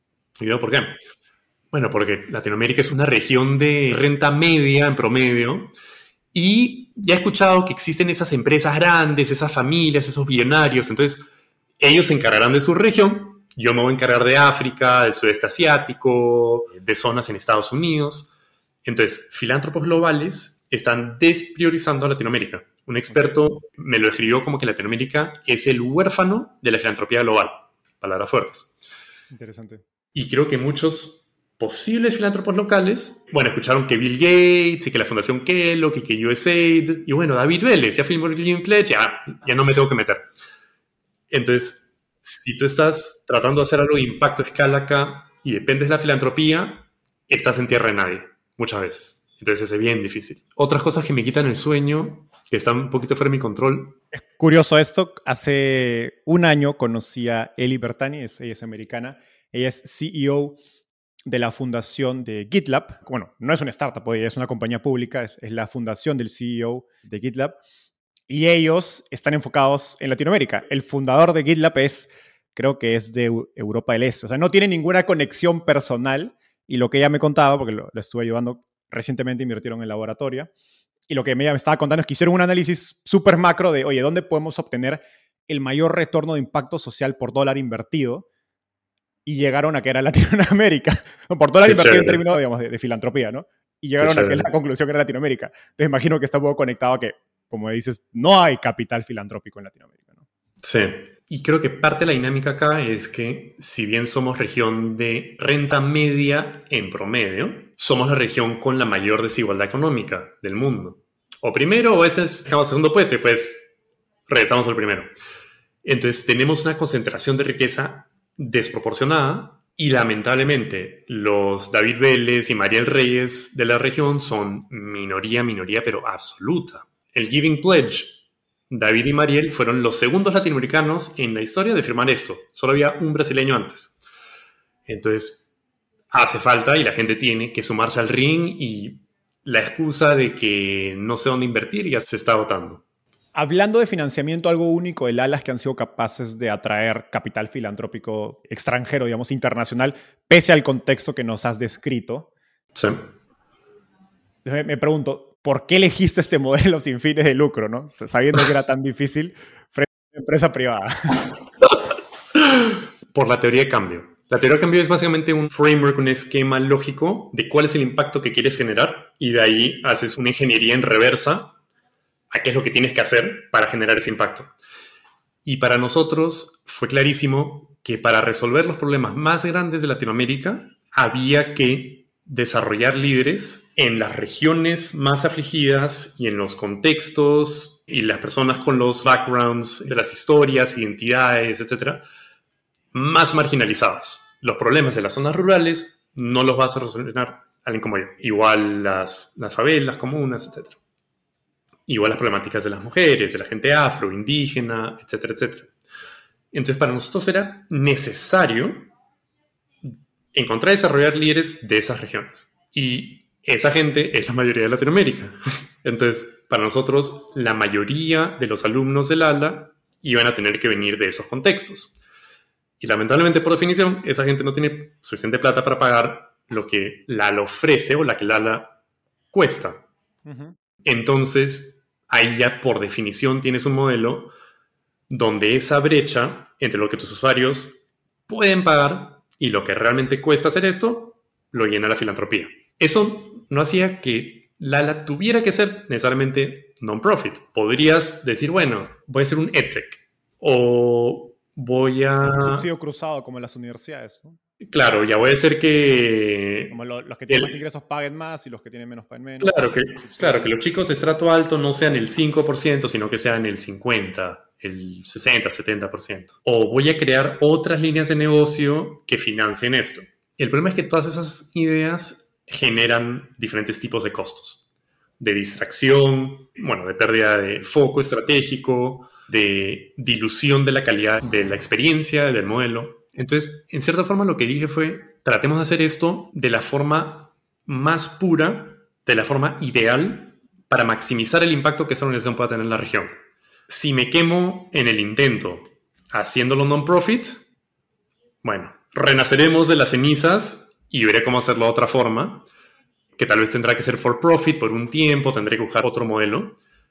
Y digo, ¿por qué? Bueno, porque Latinoamérica es una región de renta media en promedio y ya he escuchado que existen esas empresas grandes, esas familias, esos billonarios. Entonces, ellos se encargarán de su región, yo me voy a encargar de África, del sudeste asiático, de zonas en Estados Unidos. Entonces, filántropos globales están despriorizando a Latinoamérica. Un experto me lo describió como que Latinoamérica es el huérfano de la filantropía global. Palabras fuertes. Interesante. Y creo que muchos posibles filántropos locales, bueno, escucharon que Bill Gates y que la Fundación Kellogg y que USAID, y bueno, David Vélez ya firmó el Giving Pledge, ya no me tengo que meter. Entonces, si tú estás tratando de hacer algo de impacto a escala acá y dependes de la filantropía, estás en tierra de nadie, muchas veces. Entonces es bien difícil. Otras cosas que me quitan el sueño, que están un poquito fuera de mi control. Es curioso esto. Hace un año conocí a Eli Bertani, ella es americana. Ella es CEO de la fundación de GitLab. Bueno, no es una startup, es una compañía pública, es la fundación del CEO de GitLab. Y ellos están enfocados en Latinoamérica. El fundador de GitLab creo que es de Europa del Este. O sea, no tiene ninguna conexión personal. Y lo que ella me contaba, porque lo estuve ayudando recientemente, invirtieron en laboratorio. Y lo que ella me estaba contando es que hicieron un análisis súper macro de, oye, ¿dónde podemos obtener el mayor retorno de impacto social por dólar invertido? Y llegaron a que era Latinoamérica. Por dólar invertido en términos, digamos, de filantropía, ¿no? Y llegaron a que la conclusión era Latinoamérica. Entonces imagino que está un poco conectado a que, como dices, no hay capital filantrópico en Latinoamérica, ¿no? Sí. Y creo que parte de la dinámica acá es que, si bien somos región de renta media en promedio, somos la región con la mayor desigualdad económica del mundo. O primero, o ese es el segundo puesto, y pues regresamos al primero. Entonces, tenemos una concentración de riqueza desproporcionada y, lamentablemente, los David Vélez y Mariel Reyes de la región son minoría, pero absoluta. El Giving Pledge, David y Mariel fueron los segundos latinoamericanos en la historia de firmar esto. Solo había un brasileño antes. Entonces, hace falta y la gente tiene que sumarse al ring, y la excusa de que no sé dónde invertir ya se está agotando. Hablando de financiamiento, algo único de Lalas que han sido capaces de atraer capital filantrópico extranjero, digamos, internacional, pese al contexto que nos has descrito. Sí. Me pregunto, ¿por qué elegiste este modelo sin fines de lucro, ¿no? Sabiendo que era tan difícil frente a una empresa privada? Por la teoría de cambio. La teoría de cambio es básicamente un framework, un esquema lógico de cuál es el impacto que quieres generar, y de ahí haces una ingeniería en reversa a qué es lo que tienes que hacer para generar ese impacto. Y para nosotros fue clarísimo que para resolver los problemas más grandes de Latinoamérica había que desarrollar líderes en las regiones más afligidas y en los contextos y las personas con los backgrounds de las historias, identidades, etcétera, más marginalizados. Los problemas de las zonas rurales no los vas a resolver alguien como yo. Igual las favelas, comunas, etcétera. Igual las problemáticas de las mujeres, de la gente afro, indígena, etcétera, etcétera. Entonces, para nosotros era necesario encontrar y desarrollar líderes de esas regiones. Y esa gente es la mayoría de Latinoamérica. Entonces, para nosotros, la mayoría de los alumnos del ALA iban a tener que venir de esos contextos. Y lamentablemente, por definición, esa gente no tiene suficiente plata para pagar lo que la ALA ofrece o la que la ALA cuesta. Uh-huh. Entonces, ahí ya por definición tienes un modelo donde esa brecha entre lo que tus usuarios pueden pagar y lo que realmente cuesta hacer esto, lo llena la filantropía. Eso no hacía que Lala tuviera que ser necesariamente non-profit. Podrías decir, bueno, voy a ser un EdTech o voy a... Un subsidio cruzado como en las universidades, ¿no? Claro, ya voy a hacer que... Como los que tienen más ingresos paguen más y los que tienen menos paguen menos. Claro, que los chicos de estrato alto no sean el 5%, sino que sean el 50%, el 60%, 70%. O voy a crear otras líneas de negocio que financien esto. El problema es que todas esas ideas generan diferentes tipos de costos. De distracción, de pérdida de foco estratégico, de dilución de la calidad de la experiencia, del modelo. Entonces, en cierta forma lo que dije fue, tratemos de hacer esto de la forma más pura, de la forma ideal, para maximizar el impacto que esa organización pueda tener en la región. Si me quemo en el intento haciéndolo non-profit, renaceremos de las cenizas y veré cómo hacerlo de otra forma, que tal vez tendrá que ser for profit por un tiempo, tendré que buscar otro modelo,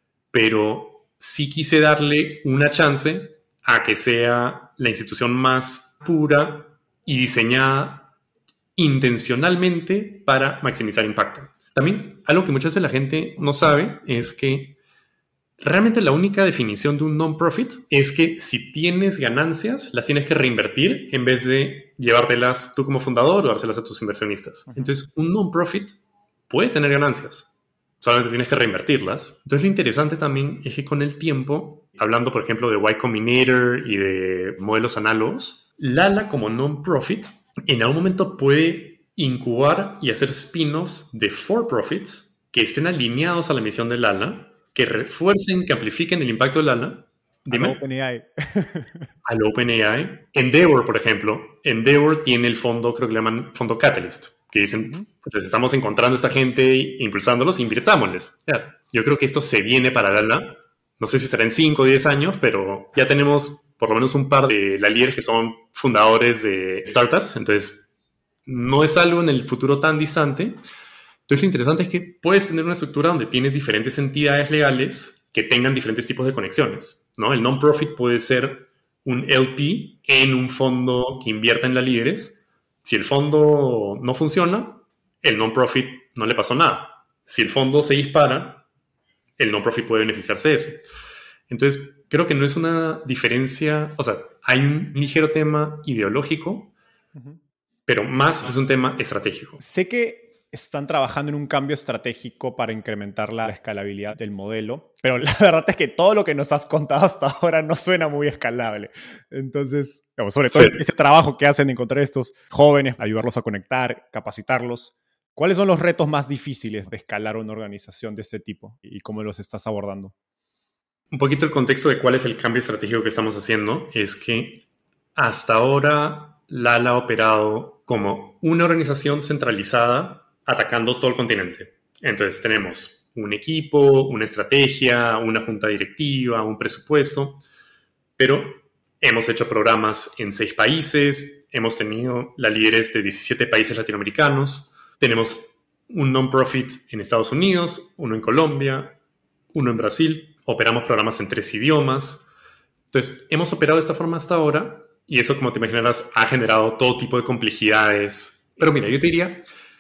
pero sí quise darle una chance a que sea la institución más pura y diseñada intencionalmente para maximizar impacto. También, algo que muchas veces la gente no sabe es que realmente la única definición de un non-profit es que si tienes ganancias, las tienes que reinvertir en vez de llevártelas tú como fundador o dárselas a tus inversionistas. Entonces, un non-profit puede tener ganancias, solamente tienes que reinvertirlas. Entonces, lo interesante también es que con el tiempo, hablando, por ejemplo, de Y Combinator y de modelos análogos, Lala como non-profit en algún momento puede incubar y hacer spin-offs de for-profits que estén alineados a la misión de Lala, que refuercen, que amplifiquen el impacto de Lala. Dime. Al OpenAI. Al OpenAI. Endeavor, por ejemplo. Endeavor tiene el fondo, creo que le llaman fondo Catalyst, que dicen, pues estamos encontrando a esta gente e impulsándolos, invirtámosles. Yo creo que esto se viene para Lala. No sé si será en 5 o 10 años, pero ya tenemos por lo menos un par de la líderes que son fundadores de startups. Entonces, no es algo en el futuro tan distante. Entonces, lo interesante es que puedes tener una estructura donde tienes diferentes entidades legales que tengan diferentes tipos de conexiones, ¿no? El non-profit puede ser un LP en un fondo que invierta en las líderes. Si el fondo no funciona, el non-profit no le pasó nada. Si el fondo se dispara, el non-profit puede beneficiarse de eso. Entonces, creo que no es una diferencia, o sea, hay un ligero tema ideológico, pero más es un tema estratégico. Sé que están trabajando en un cambio estratégico para incrementar la escalabilidad del modelo, pero la verdad es que todo lo que nos has contado hasta ahora no suena muy escalable. Entonces, sobre todo este trabajo que hacen de encontrar estos jóvenes, ayudarlos a conectar, capacitarlos. ¿Cuáles son los retos más difíciles de escalar una organización de este tipo y cómo los estás abordando? Un poquito el contexto de cuál es el cambio estratégico que estamos haciendo es que hasta ahora Lala ha operado como una organización centralizada atacando todo el continente. Entonces tenemos un equipo, una estrategia, una junta directiva, un presupuesto, pero hemos hecho programas en 6 países, hemos tenido la líderes de 17 países latinoamericanos, tenemos un non-profit en Estados Unidos, uno en Colombia, uno en Brasil, operamos programas en 3 idiomas. Entonces, hemos operado de esta forma hasta ahora y eso, como te imaginarás, ha generado todo tipo de complejidades. Pero mira, yo te diría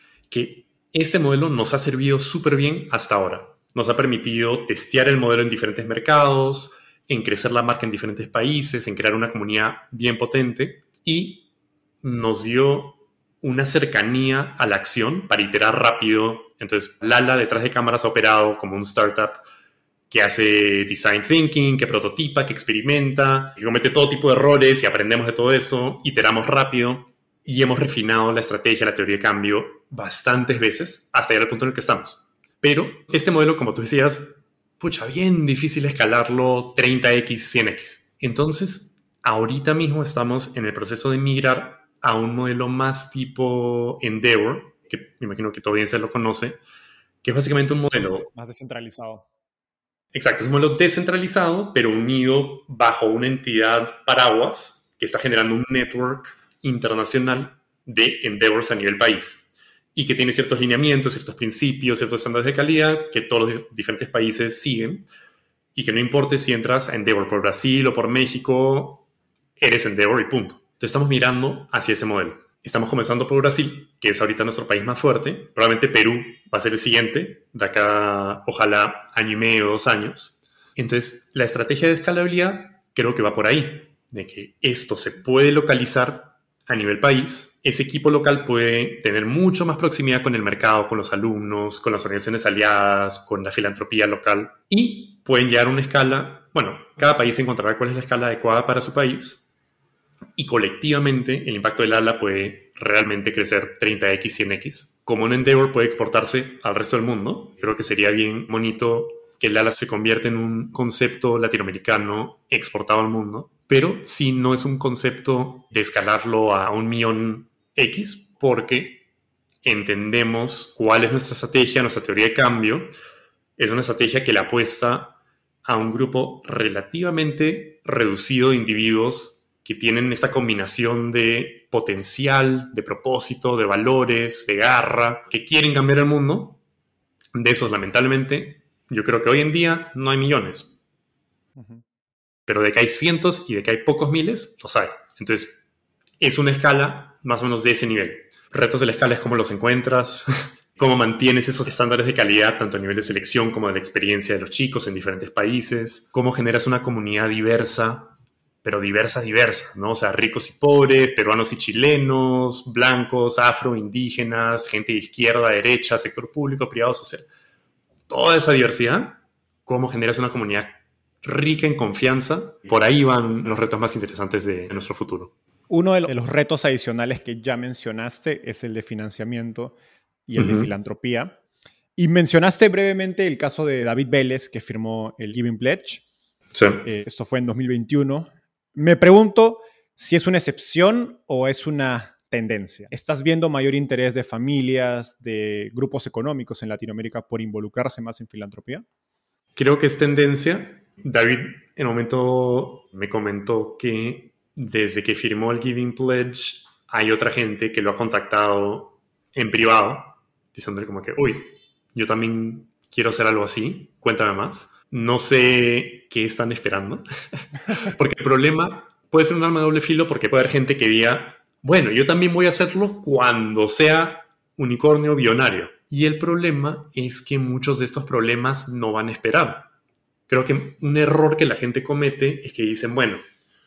que este modelo nos ha servido súper bien hasta ahora. Nos ha permitido testear el modelo en diferentes mercados, en crecer la marca en diferentes países, en crear una comunidad bien potente y nos dio una cercanía a la acción para iterar rápido. Entonces, Lala detrás de cámaras ha operado como un startup que hace design thinking, que prototipa, que experimenta, que comete todo tipo de errores y aprendemos de todo esto, iteramos rápido y hemos refinado la estrategia, la teoría de cambio bastantes veces hasta llegar al punto en el que estamos. Pero este modelo, como tú decías, pucha, bien difícil escalarlo 30x, 100x. Entonces, ahorita mismo estamos en el proceso de migrar a un modelo más tipo Endeavor, que me imagino que tu audiencia lo conoce, que es básicamente un modelo más descentralizado. Exacto, es un modelo descentralizado, pero unido bajo una entidad paraguas que está generando un network internacional de endeavors a nivel país y que tiene ciertos lineamientos, ciertos principios, ciertos estándares de calidad que todos los diferentes países siguen y que no importe si entras a Endeavor por Brasil o por México, eres Endeavor y punto. Entonces estamos mirando hacia ese modelo. Estamos comenzando por Brasil, que es ahorita nuestro país más fuerte. Probablemente Perú va a ser el siguiente, de acá, ojalá, año y medio, 2 años. Entonces, la estrategia de escalabilidad creo que va por ahí, de que esto se puede localizar a nivel país. Ese equipo local puede tener mucho más proximidad con el mercado, con los alumnos, con las organizaciones aliadas, con la filantropía local y pueden llegar a una escala. Bueno, cada país encontrará cuál es la escala adecuada para su país. Y colectivamente el impacto del ALA puede realmente crecer 30x, 100x. Como un Endeavor puede exportarse al resto del mundo, creo que sería bien bonito que el ALA se convierta en un concepto latinoamericano exportado al mundo, pero sí no es un concepto de escalarlo a 1.000.000x, porque entendemos cuál es nuestra estrategia, nuestra teoría de cambio. Es una estrategia que le apuesta a un grupo relativamente reducido de individuos que tienen esta combinación de potencial, de propósito, de valores, de garra, que quieren cambiar el mundo. De esos, lamentablemente, yo creo que hoy en día no hay millones. Uh-huh. Pero de que hay cientos y de que hay pocos miles, los hay. Entonces, es una escala más o menos de ese nivel. Retos de la escala es cómo los encuentras, cómo mantienes esos estándares de calidad, tanto a nivel de selección como de la experiencia de los chicos en diferentes países, cómo generas una comunidad diversa, pero diversa, ¿no? O sea, ricos y pobres, peruanos y chilenos, blancos, afro, indígenas, gente de izquierda, derecha, sector público, privado, social. Toda esa diversidad, cómo generas una comunidad rica en confianza. Por ahí van los retos más interesantes de nuestro futuro. Uno de los retos adicionales que ya mencionaste es el de financiamiento y el de filantropía. Y mencionaste brevemente el caso de David Vélez, que firmó el Giving Pledge. Sí. Esto fue en 2021. Me pregunto si es una excepción o es una tendencia. ¿Estás viendo mayor interés de familias, de grupos económicos en Latinoamérica por involucrarse más en filantropía? Creo que es tendencia. David en un momento me comentó que desde que firmó el Giving Pledge hay otra gente que lo ha contactado en privado, diciéndole como que, uy, yo también quiero hacer algo así, cuéntame más. No sé qué están esperando, porque el problema puede ser un arma de doble filo, porque puede haber gente que diga, bueno, yo también voy a hacerlo cuando sea unicornio billonario. Y el problema es que muchos de estos problemas no van a esperar. Creo que un error que la gente comete es que dicen, bueno,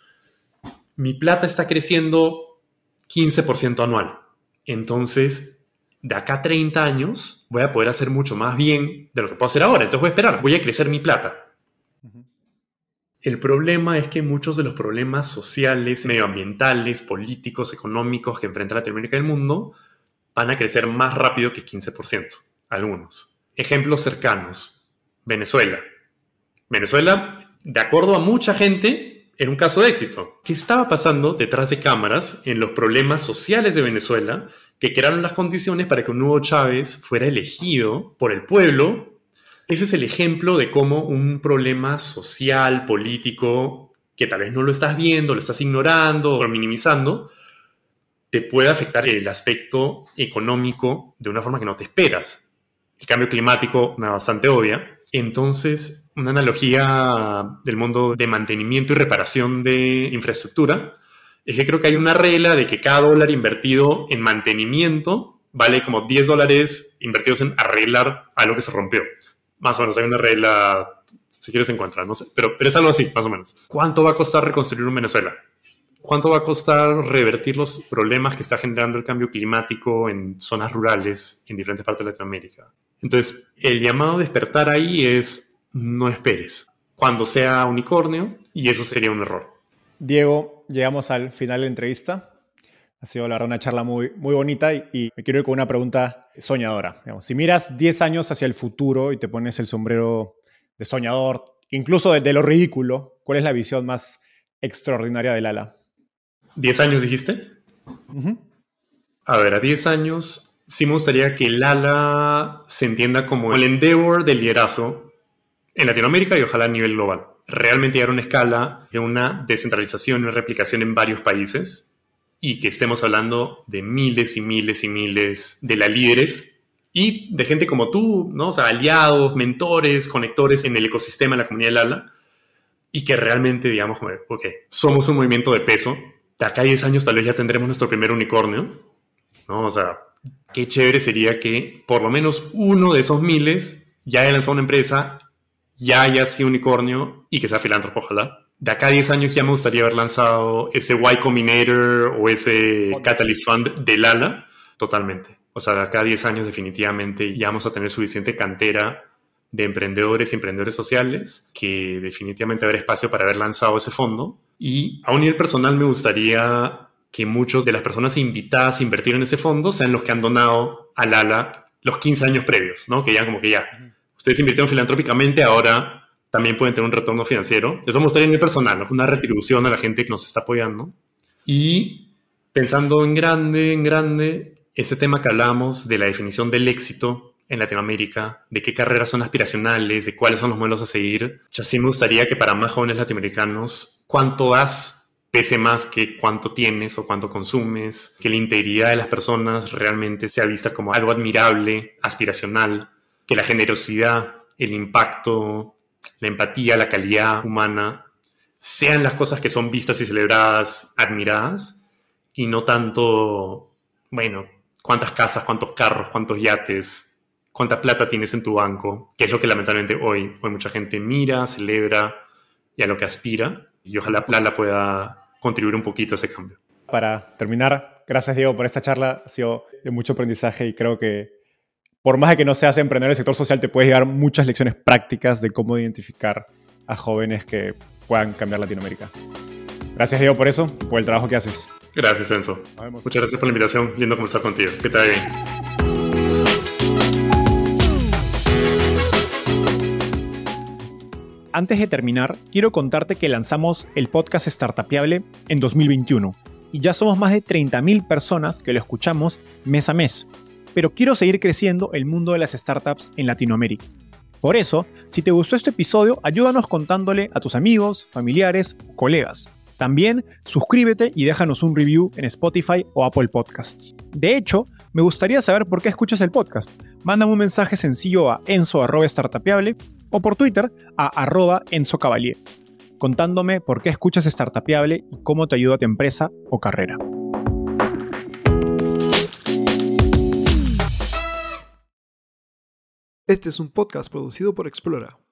mi plata está creciendo 15% anual. Entonces, de acá a 30 años voy a poder hacer mucho más bien de lo que puedo hacer ahora. Entonces voy a esperar, voy a crecer mi plata. Uh-huh. El problema es que muchos de los problemas sociales, medioambientales, políticos, económicos que enfrenta Latinoamérica y el mundo van a crecer más rápido que 15%. Algunos. Ejemplos cercanos. Venezuela. Venezuela, de acuerdo a mucha gente, era un caso de éxito. ¿Qué estaba pasando detrás de cámaras en los problemas sociales de Venezuela que crearon las condiciones para que un Hugo Chávez fuera elegido por el pueblo? Ese es el ejemplo de cómo un problema social, político, que tal vez no lo estás viendo, lo estás ignorando o minimizando, te puede afectar el aspecto económico de una forma que no te esperas. El cambio climático, una bastante obvia. Entonces, una analogía del mundo de mantenimiento y reparación de infraestructura es que creo que hay una regla de que cada dólar invertido en mantenimiento vale como $10 invertidos en arreglar algo que se rompió. Más o menos, hay una regla, si quieres encontrar, no sé, pero es algo así, más o menos. ¿Cuánto va a costar reconstruir un Venezuela? ¿Cuánto va a costar revertir los problemas que está generando el cambio climático en zonas rurales en diferentes partes de Latinoamérica? Entonces, el llamado a despertar ahí es no esperes. Cuando sea unicornio, y eso sería un error. Diego, llegamos al final de la entrevista. Ha sido, la verdad, una charla muy, muy bonita y me quiero ir con una pregunta soñadora. Digamos, si miras 10 años hacia el futuro y te pones el sombrero de soñador, incluso de lo ridículo, ¿cuál es la visión más extraordinaria del Lala? ¿10 años dijiste? Uh-huh. A ver, a 10 años sí me gustaría que el Lala se entienda como el endeavor de liderazgo en Latinoamérica y ojalá a nivel global. Realmente llegar a una escala de una descentralización y una replicación en varios países y que estemos hablando de miles y miles y miles de líderes y de gente como tú, ¿no? O sea, aliados, mentores, conectores en el ecosistema, en la comunidad del Lala, y que realmente digamos, ok, somos un movimiento de peso. De acá a 10 años tal vez ya tendremos nuestro primer unicornio, ¿no? O sea, qué chévere sería que por lo menos uno de esos miles ya haya lanzado una empresa, ya haya sido unicornio y que sea filántropo, ojalá. De acá a 10 años ya me gustaría haber lanzado ese Y Combinator o ese Catalyst Fund del Lala, totalmente. O sea, de acá a 10 años definitivamente ya vamos a tener suficiente cantera de emprendedores y emprendedores sociales que definitivamente habrá espacio para haber lanzado ese fondo. Y a un nivel personal me gustaría que muchos de las personas invitadas a invertir en ese fondo sean los que han donado al Lala los 15 años previos, ¿no? Que ya como que ya, ustedes invirtieron filantrópicamente, ahora también pueden tener un retorno financiero. Eso me gustaría a nivel personal, ¿no? Una retribución a la gente que nos está apoyando. Y pensando en grande, ese tema que hablamos de la definición del éxito en Latinoamérica, de qué carreras son aspiracionales, de cuáles son los modelos a seguir. Ya sí me gustaría que para más jóvenes latinoamericanos, cuánto das pese más que cuánto tienes o cuánto consumes, que la integridad de las personas realmente sea vista como algo admirable, aspiracional, que la generosidad, el impacto, la empatía, la calidad humana sean las cosas que son vistas y celebradas, admiradas, y no tanto, bueno, cuántas casas, cuántos carros, cuántos yates, cuánta plata tienes en tu banco, que es lo que lamentablemente hoy mucha gente mira, celebra y a lo que aspira. Y ojalá Lala pueda contribuir un poquito a ese cambio. Para terminar, gracias Diego por esta charla. Ha sido de mucho aprendizaje y creo que por más de que no seas emprendedor del sector social, te puedes llevar muchas lecciones prácticas de cómo identificar a jóvenes que puedan cambiar Latinoamérica. Gracias Diego por eso y por el trabajo que haces. Gracias Enzo. Muchas gracias por la invitación. Lindo conversar contigo. Que te vaya bien. Antes de terminar, quiero contarte que lanzamos el podcast Startupiable en 2021 y ya somos más de 30.000 personas que lo escuchamos mes a mes. Pero quiero seguir creciendo el mundo de las startups en Latinoamérica. Por eso, si te gustó este episodio, ayúdanos contándole a tus amigos, familiares, colegas. También suscríbete y déjanos un review en Spotify o Apple Podcasts. De hecho, me gustaría saber por qué escuchas el podcast. Mándame un mensaje sencillo a enzo@startupiable o por Twitter a @EnzoCavalier, contándome por qué escuchas Startupiable y cómo te ayuda a tu empresa o carrera. Este es un podcast producido por Explora.